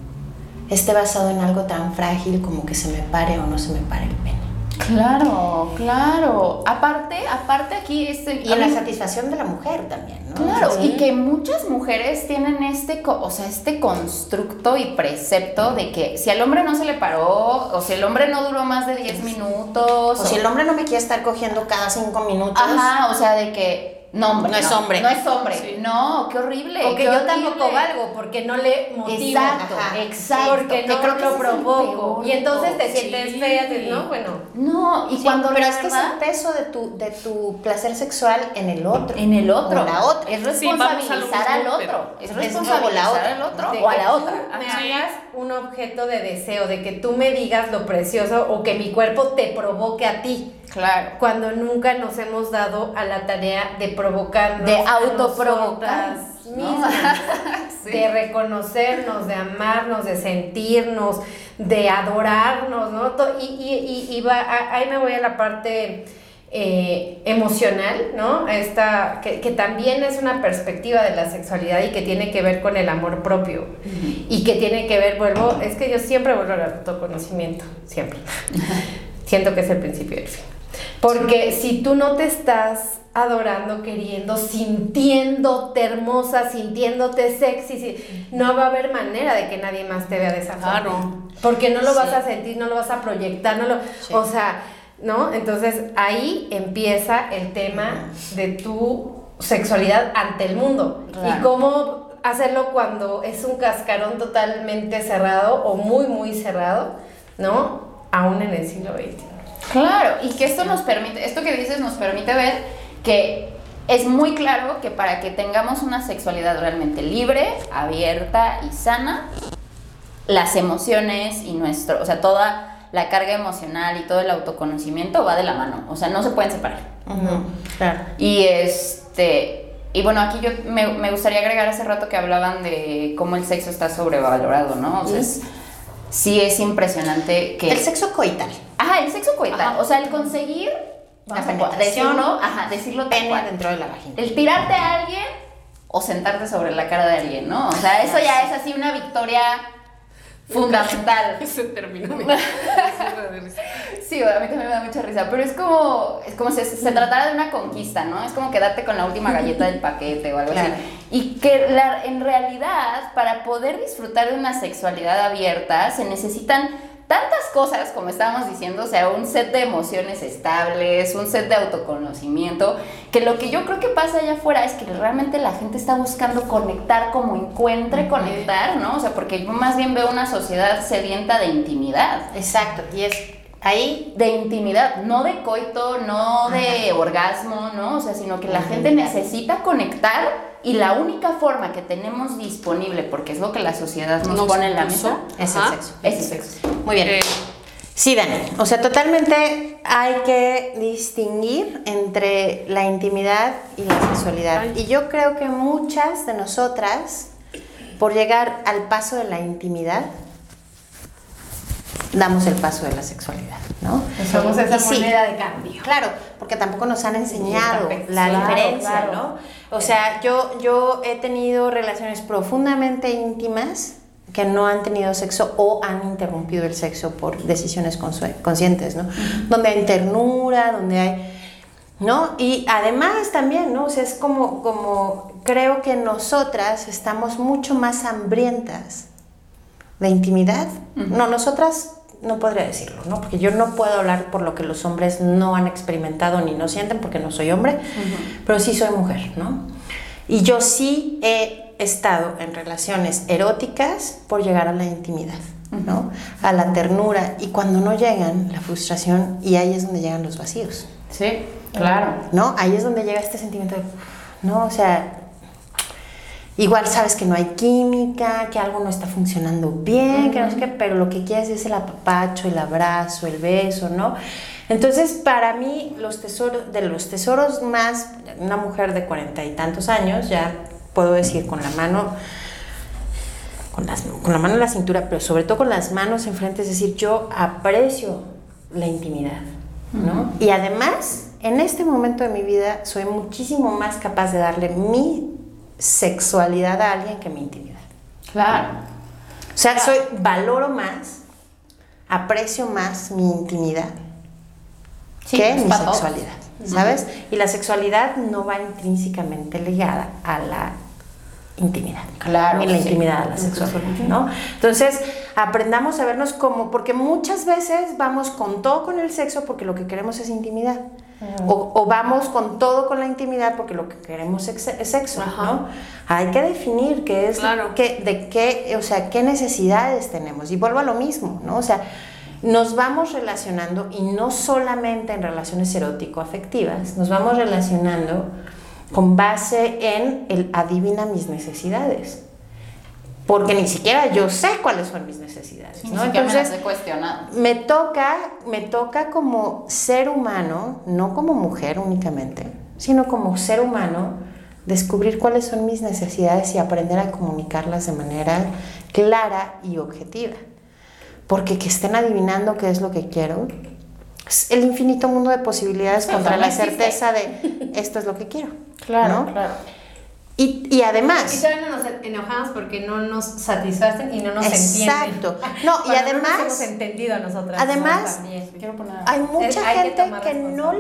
esté basado en algo tan frágil como que se me pare o no se me pare el pene. Claro, claro. Aparte aquí y en la satisfacción de la mujer también, ¿no? Claro, Sí. y que muchas mujeres tienen este constructo y precepto de que si al hombre no se le paró, o si el hombre no duró más de 10 minutos, O si el hombre no me quiere estar cogiendo cada 5 minutos. ajá, o sea, de que no es hombre. No es hombre. Sí. No, qué horrible. O que qué yo horrible. tampoco valgo porque no le motivo. Exacto, Ajá. exacto. Porque Que no creo que lo ese es el provoco. peor Y entonces te de sientes Sí. fea, ¿no? Bueno. No, y Sí, cuando pero la es que es verdad- el peso de tu placer sexual en el otro. en el otro. O la otra. Es Sí, vamos a lo responsabilizar mismo, al otro. pero Es es responsabilizar la otra. al otro De o a que la tú otra. me Ajá. hagas un objeto de deseo, de que tú me digas lo precioso o que mi cuerpo te provoque a ti. Claro. Cuando nunca nos hemos dado a la tarea de provocarnos, De a autoprovocar, nosotras ¿no? mismas, Sí. de reconocernos, de amarnos, de sentirnos, de adorarnos, ¿no? Ahí me voy a la parte emocional, ¿no? Esta, que también es una perspectiva de la sexualidad y que tiene que ver con el amor propio y que tiene que ver, es que yo siempre vuelvo al autoconocimiento, siempre. Siento que es el principio del fin. Porque si tú no te estás adorando, queriendo, sintiéndote hermosa, sintiéndote sexy, no va a haber manera de que nadie más te vea de esa forma. Claro. Porque no lo vas a sentir, no lo vas a proyectar, Sí. o sea, ¿no? Entonces ahí empieza el tema de tu sexualidad ante el mundo. Claro. Y cómo hacerlo cuando es un cascarón totalmente cerrado o muy, muy cerrado, ¿no? Aún en el siglo XX. Claro, y que esto nos permite, esto que dices nos permite ver que es muy claro que para que tengamos una sexualidad realmente libre, abierta y sana, las emociones y o sea, toda la carga emocional y todo el autoconocimiento va de la mano, o sea, no se pueden separar. Claro. Y y bueno, aquí yo me gustaría agregar hace rato que hablaban de cómo el sexo está sobrevalorado, ¿no? O sea, sí es impresionante que... El sexo coital. Ajá, el sexo coital. Ajá. O sea, el conseguir decirlo tal pene cual. dentro de la vagina. El tirarte a alguien o sentarte sobre la cara de alguien, ¿no? O sea, eso ya es así una victoria fundamental. Ese término me da de risa. Sí, a mí también me da mucha risa, pero es como si se tratara de una conquista, ¿no? Es como quedarte con la última galleta del paquete o algo Claro. así. Y que en realidad, para poder disfrutar de una sexualidad abierta, se necesitan tantas cosas, como estábamos diciendo, o sea, un set de emociones estables, un set de autoconocimiento, que lo que yo creo que pasa allá afuera es que realmente la gente está buscando conectar como encuentre conectar, ¿no? O sea, porque yo más bien veo una sociedad sedienta de intimidad. Exacto, y es ahí De intimidad, no de coito, no de orgasmo, ¿no? O sea, sino que la gente necesita conectar y la única forma que tenemos disponible, porque es lo que la sociedad nos pone en la mesa, es el Ajá. sexo. es el sexo. Muy bien. Sí, Dani. O sea, totalmente hay que distinguir entre la intimidad y la sexualidad. Ay. Y yo creo que muchas de nosotras, por llegar al paso de la intimidad, damos el paso de la sexualidad, ¿no? Somos esa Y sí, moneda de cambio. claro, porque tampoco nos han enseñado Perfecto. la Claro, diferencia, claro. ¿no? O sea, yo he tenido relaciones profundamente íntimas que no han tenido sexo o han interrumpido el sexo por decisiones conscientes, ¿no? Donde hay ternura, donde hay, ¿no? Y además también, ¿no? O sea, es como creo que nosotras estamos mucho más hambrientas de intimidad. No, nosotras no podría decirlo, ¿no? Porque yo no puedo hablar por lo que los hombres no han experimentado ni no sienten, porque no soy hombre, pero sí soy mujer, ¿no? Y yo sí he estado en relaciones eróticas por llegar a la intimidad, ¿no? A la ternura, y cuando no llegan, la frustración, y ahí es donde llegan los vacíos, Sí, claro. ¿no? Ahí es donde llega este sentimiento de, ¿no? O sea, igual sabes que no hay química, que algo no está funcionando bien, que no sé qué, pero lo que quieres es el apapacho, el abrazo, el beso, ¿no? Entonces, para mí, de los tesoros más, una mujer de 40 y tantos años, ya puedo decir con la mano en la cintura, pero sobre todo con las manos enfrente, es decir, yo aprecio la intimidad, ¿no? Y además, en este momento de mi vida, soy muchísimo más capaz de darle mi sexualidad a alguien que mi intimidad. Claro. O sea, valoro más, aprecio más mi intimidad Sí, que es mi para todos. sexualidad, ¿sabes? Y la sexualidad no va intrínsecamente ligada a la intimidad. Claro, Ni la sí. intimidad a la sexualidad, ¿no? Entonces, aprendamos a vernos porque muchas veces vamos con todo con el sexo porque lo que queremos es intimidad. O vamos con todo con la intimidad porque lo que queremos es sexo, Ajá. ¿no? Hay que definir qué es, Claro. qué necesidades tenemos. Y vuelvo a lo mismo, ¿no? O sea, nos vamos relacionando, y no solamente en relaciones erótico-afectivas, nos vamos relacionando con base en el adivina mis necesidades. Porque ni siquiera yo sé cuáles son mis necesidades, Ni ¿no? siquiera me las Entonces, he cuestionado. me toca como ser humano, no como mujer únicamente, sino como ser humano, descubrir cuáles son mis necesidades y aprender a comunicarlas de manera clara y objetiva. Porque que estén adivinando qué es lo que quiero, es el infinito mundo de posibilidades Sí, contra no la existe. certeza de esto es lo que quiero. Claro, ¿no? claro. Y además... Y todavía no nos enojamos porque no nos satisfacen y no nos entienden. Exacto. No, y además... No nos hemos entendido a nosotras. Además, ¿no? También. Quiero poner... hay mucha Hay que gente tomar que no le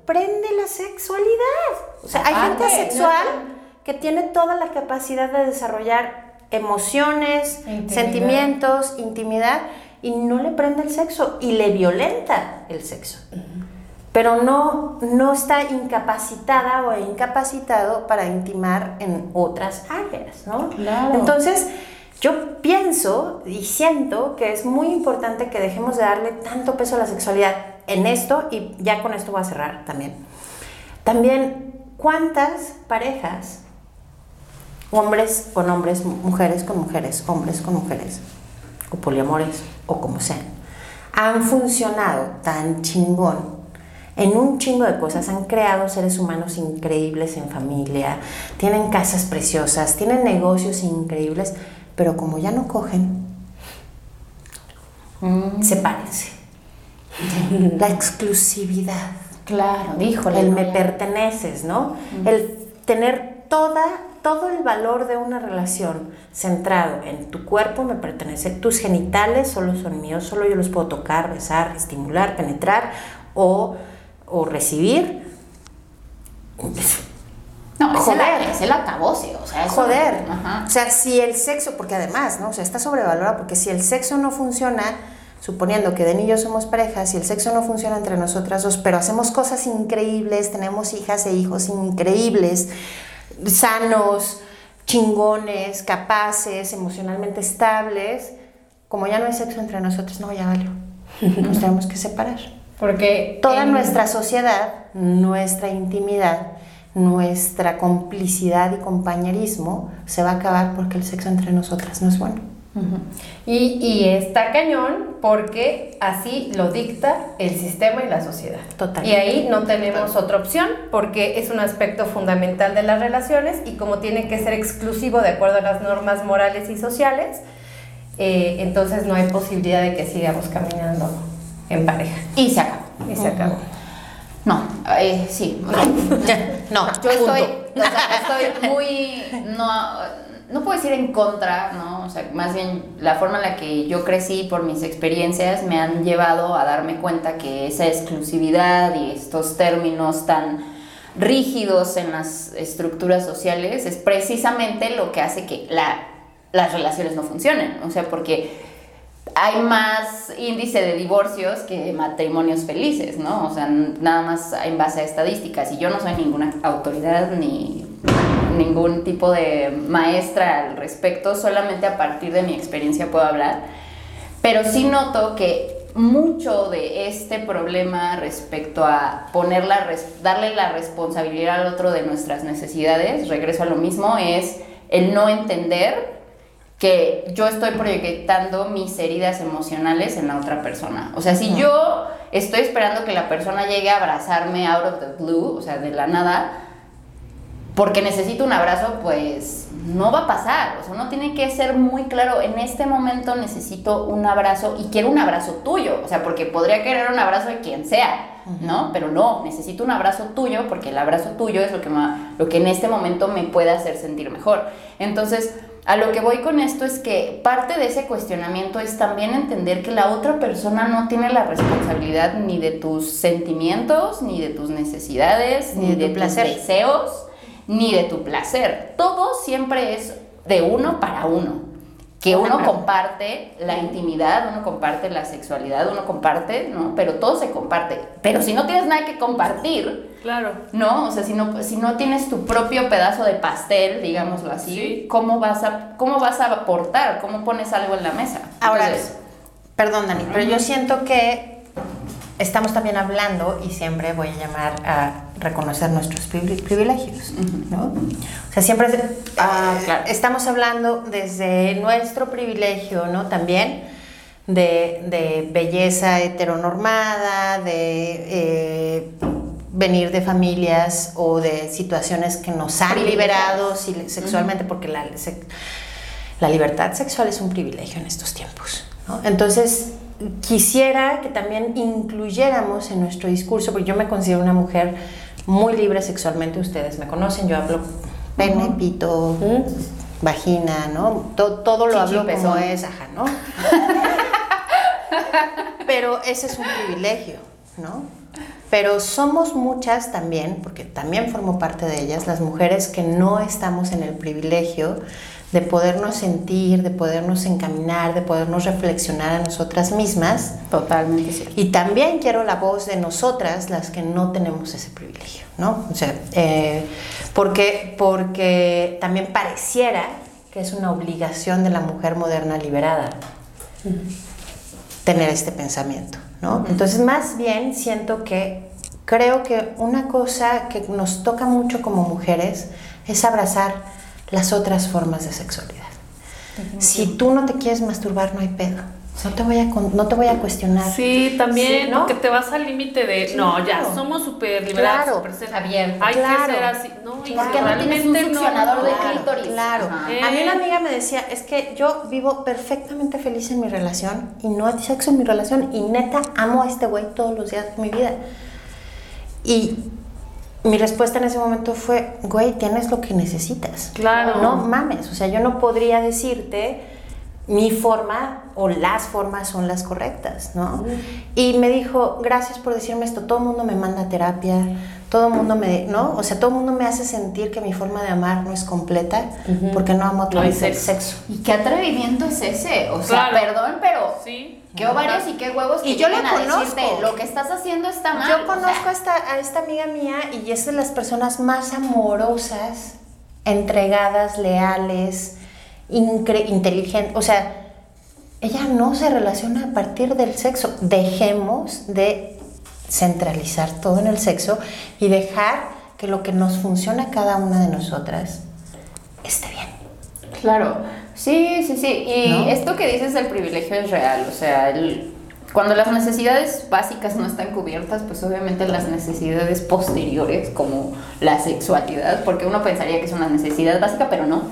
prende la sexualidad. O sea, hay gente asexual que tiene toda la capacidad de desarrollar emociones, sentimientos, intimidad, y no le prende el sexo y le violenta el sexo. Pero no está incapacitada o incapacitado para intimar en otras áreas, ¿no? Claro. Entonces, yo pienso y siento que es muy importante que dejemos de darle tanto peso a la sexualidad en esto, y ya con esto voy a cerrar también. También, ¿cuántas parejas, hombres con hombres, mujeres con mujeres, hombres con mujeres, o poliamores, o como sean, han funcionado tan chingón en un chingo de cosas, han creado seres humanos increíbles en familia, tienen casas preciosas, tienen negocios increíbles, pero como ya no cogen, sepárense. La exclusividad. Claro, híjole. El me perteneces, ¿no? El tener todo el valor de una relación centrado en tu cuerpo me pertenece, tus genitales solo son míos, solo yo los puedo tocar, besar, estimular, penetrar o recibir. No, joder, es el acabose, o sea, eso, joder. Ajá. O sea, si el sexo, porque además, ¿no? O sea, está sobrevalorado, porque si el sexo no funciona, suponiendo que Den y yo somos parejas, si el sexo no funciona entre nosotras dos, pero hacemos cosas increíbles, tenemos hijas e hijos increíbles, sanos, chingones, capaces, emocionalmente estables, como ya no hay sexo entre nosotros, no, ya valió. Nos tenemos que separar. Porque toda nuestra sociedad, nuestra intimidad, nuestra complicidad y compañerismo se va a acabar porque el sexo entre nosotras no es bueno. Y está cañón porque así lo dicta el sistema y la sociedad. Total. Y ahí no tenemos otra opción porque es un aspecto fundamental de las relaciones, y como tiene que ser exclusivo de acuerdo a las normas morales y sociales, entonces no hay posibilidad de que sigamos caminando en pareja. Y se acabó. Y se acabó. No, sí. No, yo estoy muy... No puedo decir en contra, ¿no? O sea, más bien la forma en la que yo crecí por mis experiencias me han llevado a darme cuenta que esa exclusividad y estos términos tan rígidos en las estructuras sociales es precisamente lo que hace que las relaciones no funcionen. O sea, porque hay más índice de divorcios que matrimonios felices, ¿no? O sea, nada más en base a estadísticas. Y yo no soy ninguna autoridad ni ningún tipo de maestra al respecto, solamente a partir de mi experiencia puedo hablar, pero sí noto que mucho de este problema respecto a darle la responsabilidad al otro de nuestras necesidades, regreso a lo mismo, es el no entender que yo estoy proyectando mis heridas emocionales en la otra persona. O sea, si yo estoy esperando que la persona llegue a abrazarme out of the blue, o sea, de la nada, porque necesito un abrazo, pues no va a pasar. O sea, uno tiene que ser muy claro, en este momento necesito un abrazo y quiero un abrazo tuyo. O sea, porque podría querer un abrazo de quien sea, ¿no? Pero no, necesito un abrazo tuyo porque el abrazo tuyo es lo que en este momento me puede hacer sentir mejor. Entonces, a lo que voy con esto es que parte de ese cuestionamiento es también entender que la otra persona no tiene la responsabilidad ni de tus sentimientos, ni de tus necesidades, ni de tus deseos, ni de tu placer. Todo siempre es de uno para uno. Que uno comparte la intimidad, uno comparte la sexualidad, uno comparte, ¿no? Pero todo se comparte. Pero si no tienes nada que compartir, claro, ¿no? O sea, si no tienes tu propio pedazo de pastel, digámoslo así, sí, ¿cómo vas a aportar? ¿Cómo pones algo en la mesa? Ahora, entonces, perdón, Dani, pero yo siento que estamos también hablando, y siempre voy a llamar a reconocer nuestros privilegios, ¿no? O sea, siempre claro, estamos hablando desde nuestro privilegio, ¿no? También de belleza heteronormada, de venir de familias o de situaciones que nos han liberado sexualmente, porque la libertad sexual es un privilegio en estos tiempos, ¿no? Entonces, quisiera que también incluyéramos en nuestro discurso, porque yo me considero una mujer muy libre sexualmente, ustedes me conocen, yo hablo pene, pito, vagina, ¿no? Todo lo hablo como es, ajá, ¿no? Pero ese es un privilegio, ¿no? pero somos muchas también, porque también formo parte de ellas, las mujeres que no estamos en el privilegio de podernos sentir, de podernos encaminar, de podernos reflexionar a nosotras mismas. Totalmente cierto. Y también quiero la voz de nosotras, las que no tenemos ese privilegio, ¿no? O sea, porque también pareciera que es una obligación de la mujer moderna liberada tener este pensamiento, ¿no? Entonces, más bien creo que una cosa que nos toca mucho como mujeres es abrazar las otras formas de sexualidad. Si tú no te quieres masturbar, no hay pedo. No te voy a cuestionar. Sí, también, sí, ¿no? Porque te vas al límite de, Sí, no, claro. Ya, somos súper liberadas, Claro. súper Abiertas. Hay Claro. que ser así, ¿no? Y Porque no tienes un succionador de clítoris. Claro. Ajá. A mí una amiga me decía, es que yo vivo perfectamente feliz en mi relación y no hay sexo en mi relación y neta amo a este güey todos los días de mi vida. Y mi respuesta en ese momento fue, güey, tienes lo que necesitas. Claro. No mames, o sea, yo no podría decirte mi forma o las formas son las correctas, ¿no? Y me dijo, gracias por decirme esto, todo el mundo me manda a terapia, todo el mundo ¿no? O sea, todo el mundo me hace sentir que mi forma de amar no es completa porque no amo a través del sexo. ¿Y qué atrevimiento es ese? O sea, Claro. perdón, pero Sí. qué ovarios y qué huevos Y que yo lleguen la a conozco. decirte, lo que estás haciendo está mal. Yo conozco a esta amiga mía y es de las personas más amorosas, entregadas, leales, inteligentes. O sea, ella no se relaciona a partir del sexo. Dejemos de centralizar todo en el sexo y dejar que lo que nos funciona a cada una de nosotras esté bien. Claro, sí. Y ¿No? esto que dices del privilegio es real. O sea, cuando las necesidades básicas no están cubiertas, pues obviamente las necesidades posteriores, como la sexualidad, porque uno pensaría que es una necesidad básica, pero no.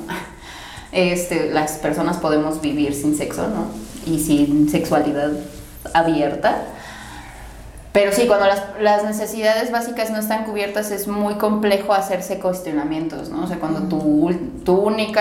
Las personas podemos vivir sin sexo, ¿no? Y sin sexualidad abierta. Pero sí, cuando las necesidades básicas no están cubiertas es muy complejo hacerse cuestionamientos, ¿no? O sea, cuando tu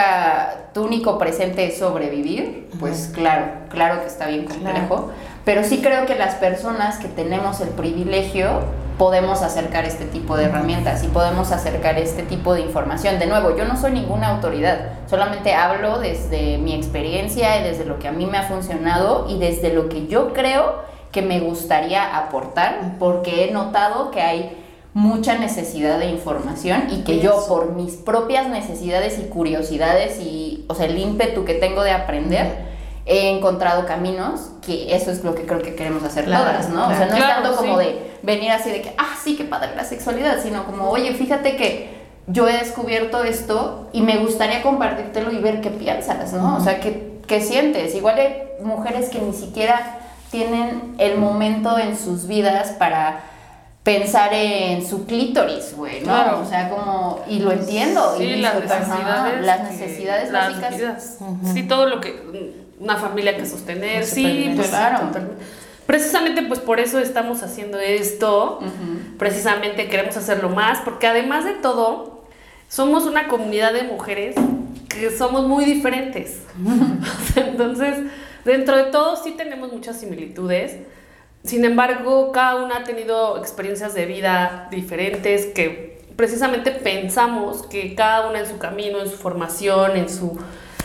único presente es sobrevivir, pues claro que está bien complejo. Claro. Pero sí creo que las personas que tenemos el privilegio podemos acercar este tipo de herramientas y podemos acercar este tipo de información. De nuevo, yo no soy ninguna autoridad, solamente hablo desde mi experiencia y desde lo que a mí me ha funcionado y desde lo que yo creo que me gustaría aportar, porque he notado que hay mucha necesidad de información y que yo por mis propias necesidades y curiosidades y, o sea, el ímpetu que tengo de aprender, he encontrado caminos que eso es lo que creo que queremos hacer todas, ¿no? O sea, no es tanto como de venir así de que, sí, qué padre la sexualidad, sino como, oye, fíjate que yo he descubierto esto y me gustaría compartírtelo y ver qué piensas, ¿no? O sea, qué sientes. Igual hay mujeres que ni siquiera tienen el momento en sus vidas para pensar en su clítoris, güey, ¿no? Claro. O sea, como, y lo entiendo. Sí, y las digo, necesidades. las necesidades las básicas. vidas. Sí, todo lo que... Una familia que sostener, Sí, pues claro. totalmente. Precisamente pues por eso estamos haciendo esto, precisamente queremos hacerlo más, porque además de todo, somos una comunidad de mujeres que somos muy diferentes. Entonces, dentro de todo sí tenemos muchas similitudes, sin embargo, cada una ha tenido experiencias de vida diferentes que precisamente pensamos que cada una en su camino, en su formación, en su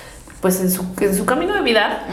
camino de vida,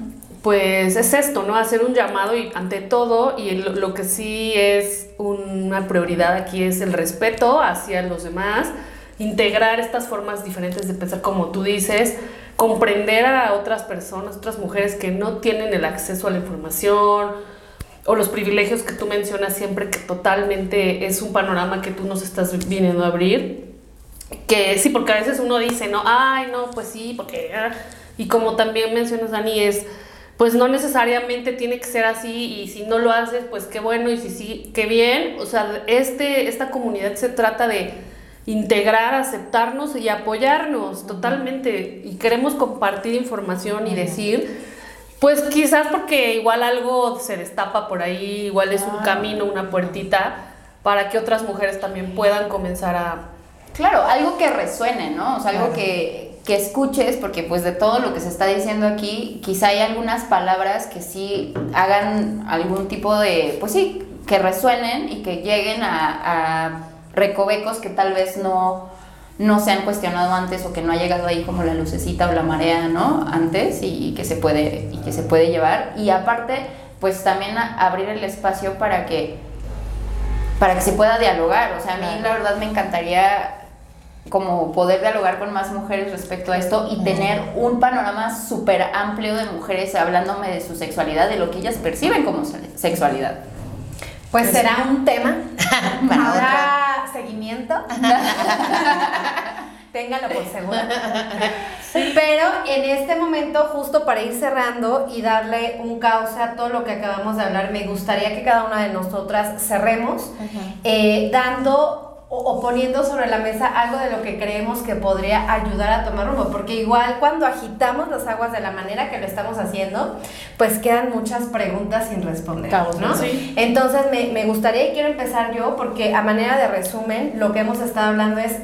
pues es esto, ¿no? Hacer un llamado y ante todo, y lo que sí es una prioridad aquí es el respeto hacia los demás, integrar estas formas diferentes de pensar, como tú dices, comprender a otras personas, otras mujeres que no tienen el acceso a la información o los privilegios que tú mencionas siempre, que totalmente es un panorama que tú nos estás viniendo a abrir. Que sí, porque a veces uno dice, no, pues sí, porque... Y como también mencionas, Dani, pues no necesariamente tiene que ser así, y si no lo haces, pues qué bueno, y si sí, qué bien. O sea, esta comunidad se trata de integrar, aceptarnos y apoyarnos totalmente. Y queremos compartir información y decir, pues quizás porque igual algo se destapa por ahí, igual es un camino, una puertita, para que otras mujeres también puedan comenzar a... Claro, algo que resuene, ¿no? O sea, algo que escuches, porque pues de todo lo que se está diciendo aquí, quizá hay algunas palabras que sí hagan algún tipo de, pues sí, que resuenen y que lleguen a recovecos que tal vez no se han cuestionado antes o que no ha llegado ahí como la lucecita o la marea, ¿no? Antes y que se puede llevar. Y aparte, pues también abrir el espacio para que se pueda dialogar. O sea, a mí la verdad me encantaría como poder dialogar con más mujeres respecto a esto y tener un panorama súper amplio de mujeres hablándome de su sexualidad, de lo que ellas perciben como sexualidad. Pues será un tema Para ¿Habrá seguimiento? Téngalo por seguro. Pero en este momento, justo para ir cerrando y darle un cauce a todo lo que acabamos de hablar, me gustaría que cada una de nosotras cerremos dando o poniendo sobre la mesa algo de lo que creemos que podría ayudar a tomar rumbo, porque igual cuando agitamos las aguas de la manera que lo estamos haciendo, pues quedan muchas preguntas sin responder, ¿no? Sí. Entonces me gustaría, y quiero empezar yo, porque a manera de resumen, lo que hemos estado hablando es,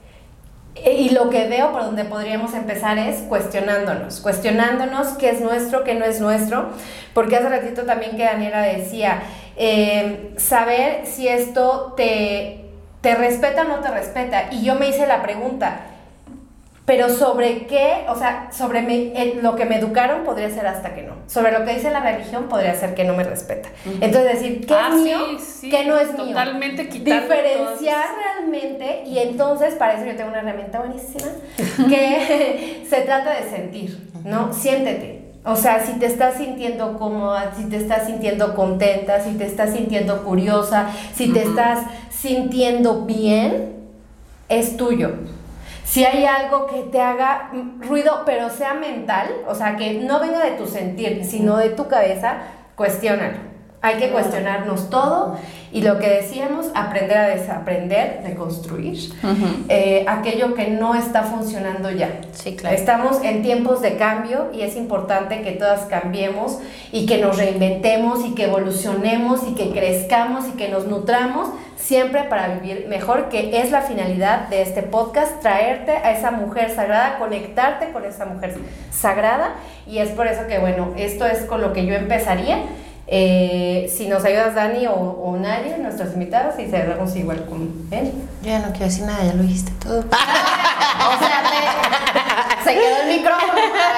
y lo que veo por donde podríamos empezar es cuestionándonos qué es nuestro, qué no es nuestro, porque hace ratito también que Daniela decía, saber si esto te respeta o no te respeta, y yo me hice la pregunta, pero ¿sobre qué? O sea, sobre lo que me educaron podría ser hasta que no, sobre lo que dice la religión podría ser que no me respeta. Entonces decir, ¿qué es mío? ¿Qué no es mío? Totalmente quitar. Diferenciar realmente, y entonces para eso yo tengo una herramienta buenísima, que se trata de sentir, ¿no? Siéntete. O sea, si te estás sintiendo cómoda, si te estás sintiendo contenta, si te estás sintiendo curiosa, si te estás sintiendo bien, es tuyo. Si hay algo que te haga ruido, pero sea mental, o sea, que no venga de tu sentir, sino de tu cabeza, cuestiónalo. Hay que cuestionarnos todo, y lo que decíamos, aprender a desaprender, deconstruir aquello que no está funcionando ya. Sí, claro. Estamos en tiempos de cambio y es importante que todas cambiemos y que nos reinventemos y que evolucionemos y que crezcamos y que nos nutramos siempre para vivir mejor, que es la finalidad de este podcast, traerte a esa mujer sagrada, conectarte con esa mujer sagrada, y es por eso que, bueno, esto es con lo que yo empezaría. Si nos ayudas, Dani o Nadia, nuestros invitados, y cerramos igual con él. Yo ya no quiero decir nada, ya lo dijiste todo. O sea, se quedó el micrófono.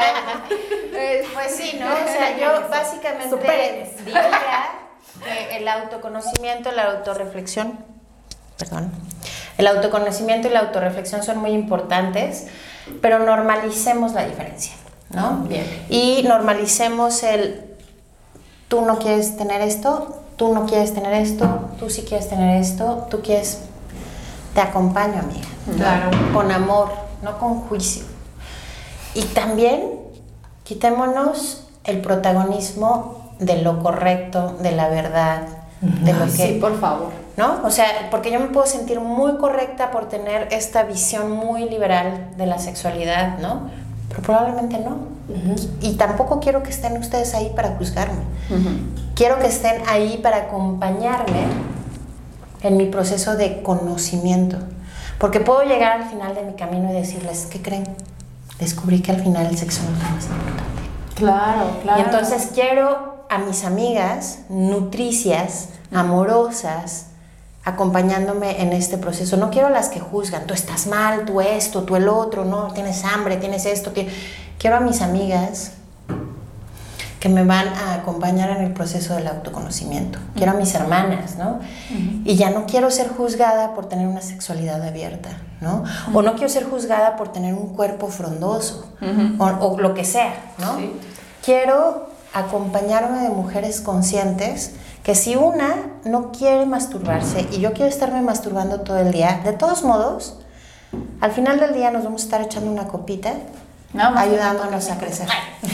Pues sí, ¿no? O sea, yo básicamente diría que el autoconocimiento, la autorreflexión, el autoconocimiento y la autorreflexión son muy importantes, pero normalicemos la diferencia, ¿no? Bien. Y normalicemos tú no quieres tener esto, tú no quieres tener esto, tú sí quieres tener esto, tú quieres... Te acompaño, amiga. Claro. Con amor, no con juicio. Y también quitémonos el protagonismo de lo correcto, de la verdad, de lo que... Sí, por favor. ¿No? O sea, porque yo me puedo sentir muy correcta por tener esta visión muy liberal de la sexualidad, ¿no? Pero probablemente no. Y tampoco quiero que estén ustedes ahí para juzgarme. Quiero que estén ahí para acompañarme en mi proceso de conocimiento. Porque puedo llegar al final de mi camino y decirles, ¿qué creen? Descubrí que al final el sexo no es lo más importante. Claro, claro. Y entonces quiero a mis amigas nutricias, amorosas, acompañándome en este proceso. No quiero las que juzgan, tú estás mal, tú esto, tú el otro, no, tienes hambre, tienes esto. Quiero a mis amigas que me van a acompañar en el proceso del autoconocimiento. Quiero a mis hermanas, ¿no? Y ya no quiero ser juzgada por tener una sexualidad abierta, ¿no? O no quiero ser juzgada por tener un cuerpo frondoso, o lo que sea, ¿no? Sí. Quiero acompañarme de mujeres conscientes que si una no quiere masturbarse y yo quiero estarme masturbando todo el día, de todos modos, al final del día nos vamos a estar echando una copita, ayudándonos a crecer.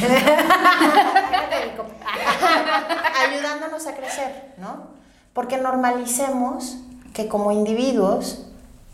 Ayudándonos a crecer, ¿no? Porque normalicemos que como individuos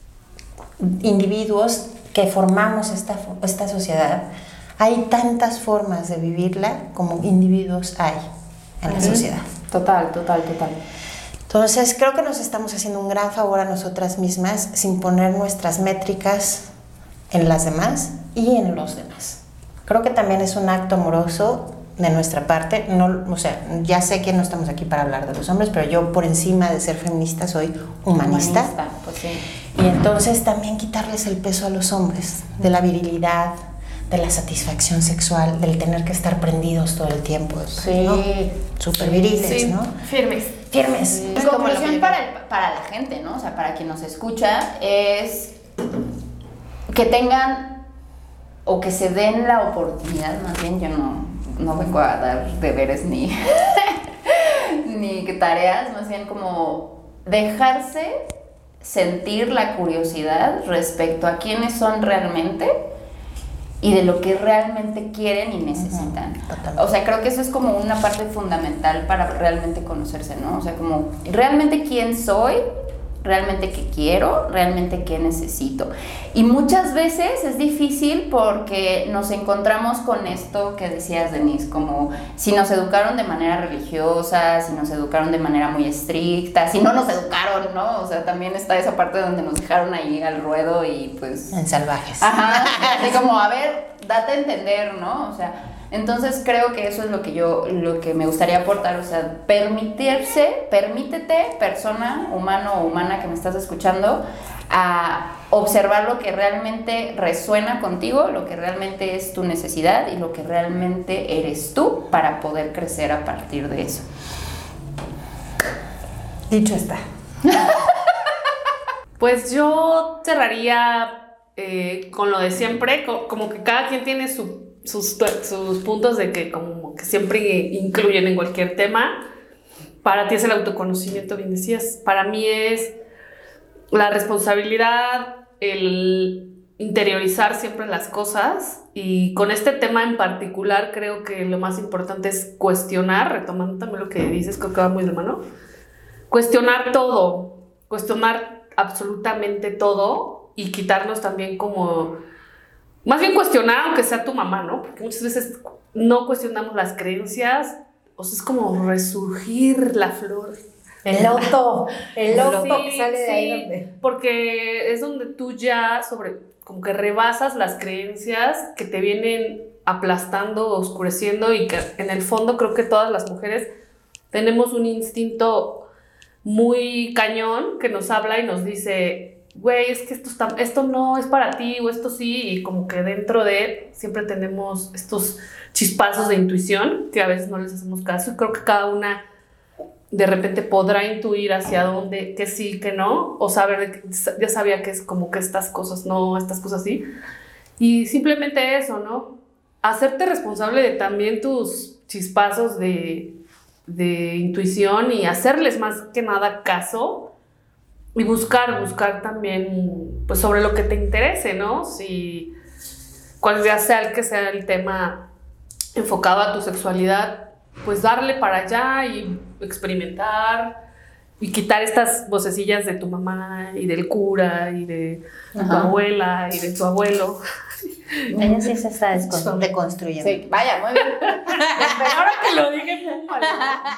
que formamos esta sociedad, hay tantas formas de vivirla como individuos hay en la sociedad. Total. Entonces creo que nos estamos haciendo un gran favor a nosotras mismas sin poner nuestras métricas en las demás y en los demás. Creo que también es un acto amoroso de nuestra parte, no, o sea, ya sé que no estamos aquí para hablar de los hombres, pero yo por encima de ser feminista soy humanista. Pues sí. Y entonces también quitarles el peso a los hombres, de la virilidad, de la satisfacción sexual, del tener que estar prendidos todo el tiempo, Sí. ¿no? Súper viriles, Sí, ¿no? firmes. Firmes. Mi Es como conclusión lo que- para la gente, ¿no? O sea, para quien nos escucha, es que tengan o que se den la oportunidad, más bien yo no vengo a dar deberes ni, ni tareas, más bien como dejarse sentir la curiosidad respecto a quiénes son realmente y de lo que realmente quieren y necesitan. Totalmente. O sea, creo que eso es como una parte fundamental para realmente conocerse, ¿no? O sea, como realmente quién soy, realmente qué quiero, realmente qué necesito. Y muchas veces es difícil porque nos encontramos con esto que decías, Denise, como si nos educaron de manera religiosa, si nos educaron de manera muy estricta, si no nos educaron, ¿no? O sea, también está esa parte donde nos dejaron ahí al ruedo y pues... En salvajes. Ajá, así como, a ver, date a entender, ¿no? O sea, entonces creo que eso es lo que me gustaría aportar, o sea, permítete, persona, humano o humana que me estás escuchando, a observar lo que realmente resuena contigo, lo que realmente es tu necesidad y lo que realmente eres tú para poder crecer a partir de eso. Dicho está. Pues yo cerraría con lo de siempre, como que cada quien tiene sus puntos de que como que siempre incluyen en cualquier tema. Para ti es el autoconocimiento, bien decías. Para mí es la responsabilidad, el interiorizar siempre las cosas. Y con este tema en particular creo que lo más importante es cuestionar, retomando también lo que dices, creo que va muy de mano. Cuestionar todo, cuestionar absolutamente todo y quitarnos también como... Más bien cuestionar aunque sea tu mamá, ¿no? Porque muchas veces no cuestionamos las creencias, o sea, es como resurgir la flor. El loto que Sí, sale de ahí sí, donde... porque es donde tú ya como que rebasas las creencias que te vienen aplastando, oscureciendo y que en el fondo creo que todas las mujeres tenemos un instinto muy cañón que nos habla y nos dice, güey, es que esto no es para ti o esto sí, y como que dentro de siempre tenemos estos chispazos de intuición que a veces no les hacemos caso y creo que cada una de repente podrá intuir hacia dónde, que sí, que no, o saber, ya sabía que es como que estas cosas no, estas cosas sí, y simplemente eso, ¿no? Hacerte responsable de también tus chispazos de intuición y hacerles más que nada caso y buscar también, pues, sobre lo que te interese, ¿no? Si, cual ya sea el tema enfocado a tu sexualidad, pues darle para allá y experimentar y quitar estas vocecillas de tu mamá y del cura y de tu abuela y de tu abuelo. Ella sí se está deconstruyendo. Sí, vaya, muy bien. Ahora que lo dije, muy mal.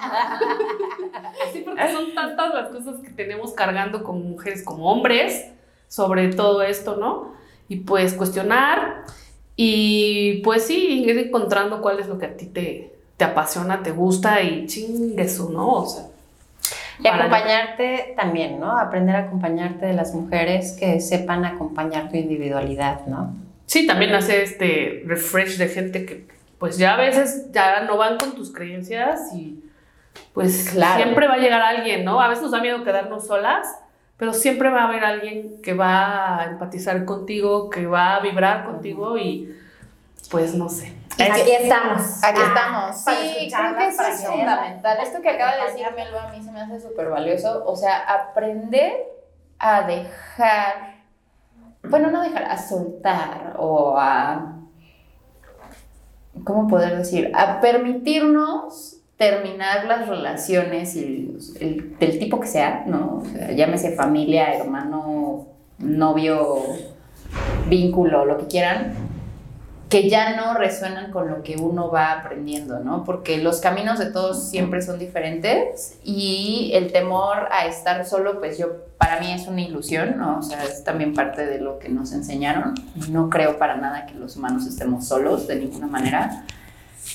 Sí, porque son tantas las cosas que tenemos cargando como mujeres, como hombres, sobre todo esto, ¿no? Y pues cuestionar y pues sí, ir encontrando cuál es lo que a ti te apasiona, te gusta y chingue eso, ¿no? O sea, y acompañarte también, ¿no? Aprender a acompañarte de las mujeres que sepan acompañar tu individualidad, ¿no? Sí, también hace este refresh de gente que pues ya a veces ya no van con tus creencias y pues claro, siempre va a llegar alguien, ¿no? A veces nos da miedo quedarnos solas, pero siempre va a haber alguien que va a empatizar contigo, que va a vibrar contigo y pues no sé. Aquí estamos. Aquí estamos. Para Sí, creo escucharlas, que eso para es que fundamental. Esto que acaba de decir Melba a mí se me hace súper valioso. O sea, aprender a dejar, bueno, no dejar, a soltar o a, ¿cómo poder decir? A permitirnos terminar las relaciones del tipo que sea, ¿no? O sea, llámese familia, hermano, novio, vínculo, lo que quieran, que ya no resuenan con lo que uno va aprendiendo, ¿no? Porque los caminos de todos siempre son diferentes y el temor a estar solo, pues para mí es una ilusión, ¿no? O sea, es también parte de lo que nos enseñaron. No creo para nada que los humanos estemos solos, de ninguna manera.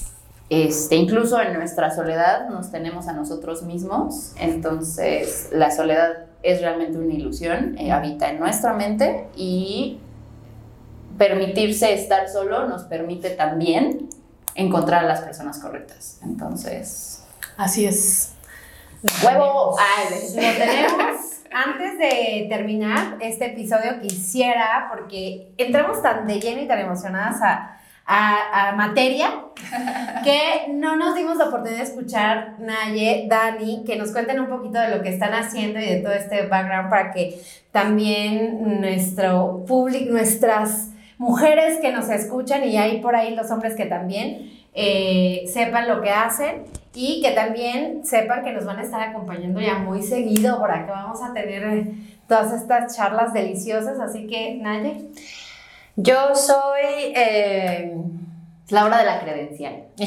incluso en nuestra soledad nos tenemos a nosotros mismos, entonces la soledad es realmente una ilusión, habita en nuestra mente y permitirse estar solo nos permite también encontrar a las personas correctas. Entonces, así es. ¡Huevo! Lo tenemos. Antes de terminar este episodio quisiera, porque entramos tan de lleno y tan emocionadas a materia, que no nos dimos la oportunidad de escuchar, Naye, Dani, que nos cuenten un poquito de lo que están haciendo y de todo este background para que también nuestro público, nuestras mujeres que nos escuchan y hay por ahí los hombres que también sepan lo que hacen y que también sepan que nos van a estar acompañando ya muy seguido por acá. Vamos a tener todas estas charlas deliciosas, así que, Naye. Yo soy la hora de la credencial. Yo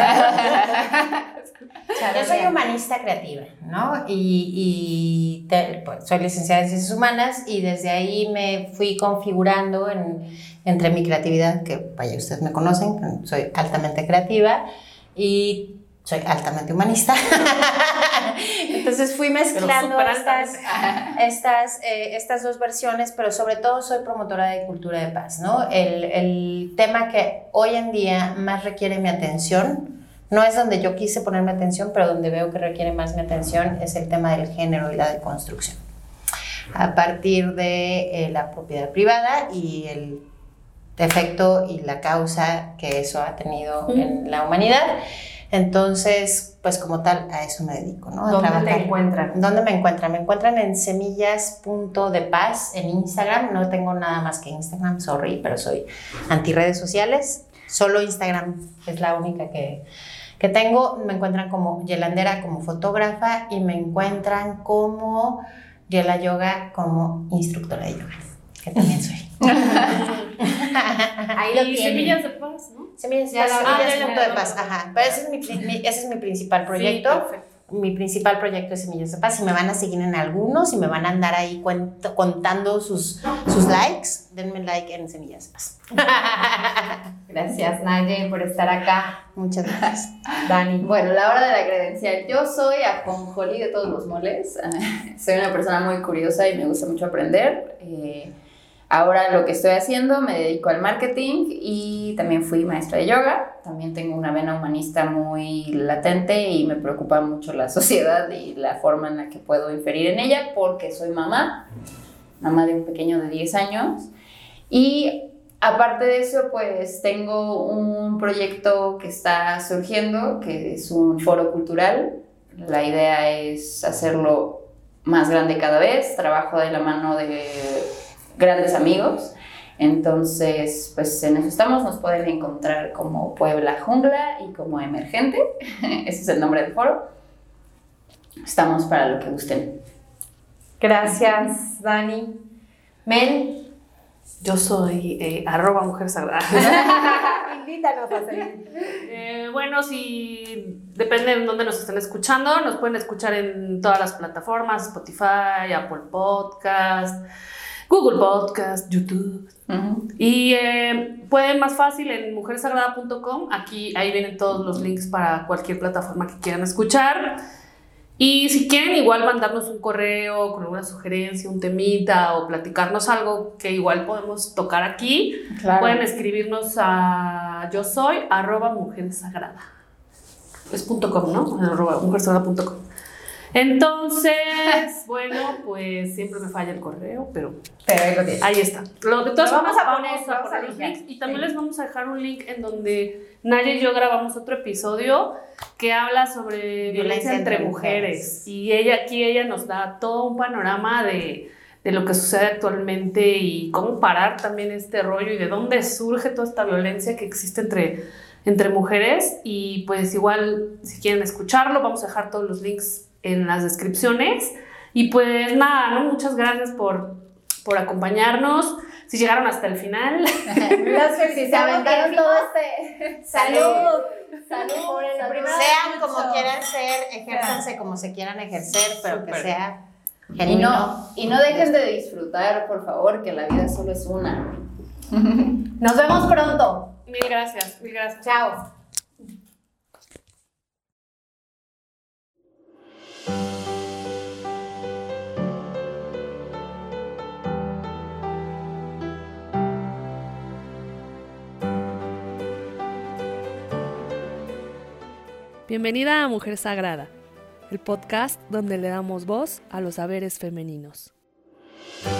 soy humanista creativa, ¿no? Pues, soy licenciada en Ciencias Humanas y desde ahí me fui configurando entre mi creatividad, que vaya, ustedes me conocen, soy altamente creativa y soy altamente humanista. Entonces fui mezclando estas dos versiones, pero sobre todo soy promotora de cultura de paz, ¿no? El tema que hoy en día más requiere mi atención, no es donde yo quise poner mi atención, pero donde veo que requiere más mi atención, es el tema del género y la deconstrucción. A partir de la propiedad privada y el efecto y la causa que eso ha tenido en la humanidad. Entonces, pues como tal, a eso me dedico, ¿no? ¿Dónde te encuentran? ¿Dónde me encuentran? Me encuentran en semillas.depaz en Instagram. No tengo nada más que Instagram, sorry, pero soy anti redes sociales. Solo Instagram es la única que tengo. Me encuentran como Yelandera, como fotógrafa, y me encuentran como Yela Yoga, como instructora de yoga, que también soy. Ahí lo Y tienen. Semillas de Paz, ¿no? Semillas Ya de Paz, ajá. Pero ese es mi principal proyecto. Sí, perfecto. Mi principal proyecto es Semillas de Paz. Y me van a seguir en algunos y me van a andar ahí contando sus likes. Denme like en Semillas de Paz. Gracias, Naye, por estar acá. Muchas gracias. Dani. Bueno, la hora de la credencial. Yo soy ajonjolí de todos los moles. Soy una persona muy curiosa y me gusta mucho aprender. Ahora lo que estoy haciendo, me dedico al marketing y también fui maestra de yoga. También tengo una vena humanista muy latente y me preocupa mucho la sociedad y la forma en la que puedo inferir en ella porque soy mamá de un pequeño de 10 años. Y aparte de eso, pues tengo un proyecto que está surgiendo, que es un foro cultural. La idea es hacerlo más grande cada vez. Trabajo de la mano de grandes amigos, entonces pues en eso estamos. Nos pueden encontrar como Puebla Jungla y como Emergente. Ese es el nombre del foro. Estamos para lo que gusten. Gracias, Dani. Mel. Yo soy @mujer sagrada. Invítanos a seguir. Bueno, si depende de dónde nos estén escuchando, nos pueden escuchar en todas las plataformas: Spotify, Apple Podcast, Google Podcast, YouTube. Y pueden más fácil en mujersagrada.com. Ahí vienen todos los links para cualquier plataforma que quieran escuchar. Y si quieren igual mandarnos un correo con alguna sugerencia, un temita o platicarnos algo que igual podemos tocar aquí, Claro. pueden escribirnos a yo soy @mujersagrada. Es .com, ¿no? @mujersagrada.com. Entonces, bueno, pues siempre me falla el correo, pero ahí lo tienes. ahí está. De todas Lo formas, vamos a vamos poner los ya. links y también les vamos a dejar un link en donde Naye y yo grabamos otro episodio que habla sobre violencia entre mujeres. Y ella nos da todo un panorama de lo que sucede actualmente y cómo parar también este rollo y de dónde surge toda esta violencia que existe entre mujeres. Y pues igual, si quieren escucharlo, vamos a dejar todos los links en las descripciones. Y pues nada, ¿no? Muchas gracias por acompañarnos. Si llegaron hasta el final. Las felicitamos. Si se aventaron todo ¡Salud! Salud por el primer Sean mucho. como quieran ser, ejérzanse como se quieran ejercer, pero que Súper. sea Y genuino. no dejen de disfrutar, por favor, que la vida solo es una. Nos vemos pronto. Mil gracias, mil gracias. Chao. Bienvenida a Mujer Sagrada, el podcast donde le damos voz a los saberes femeninos.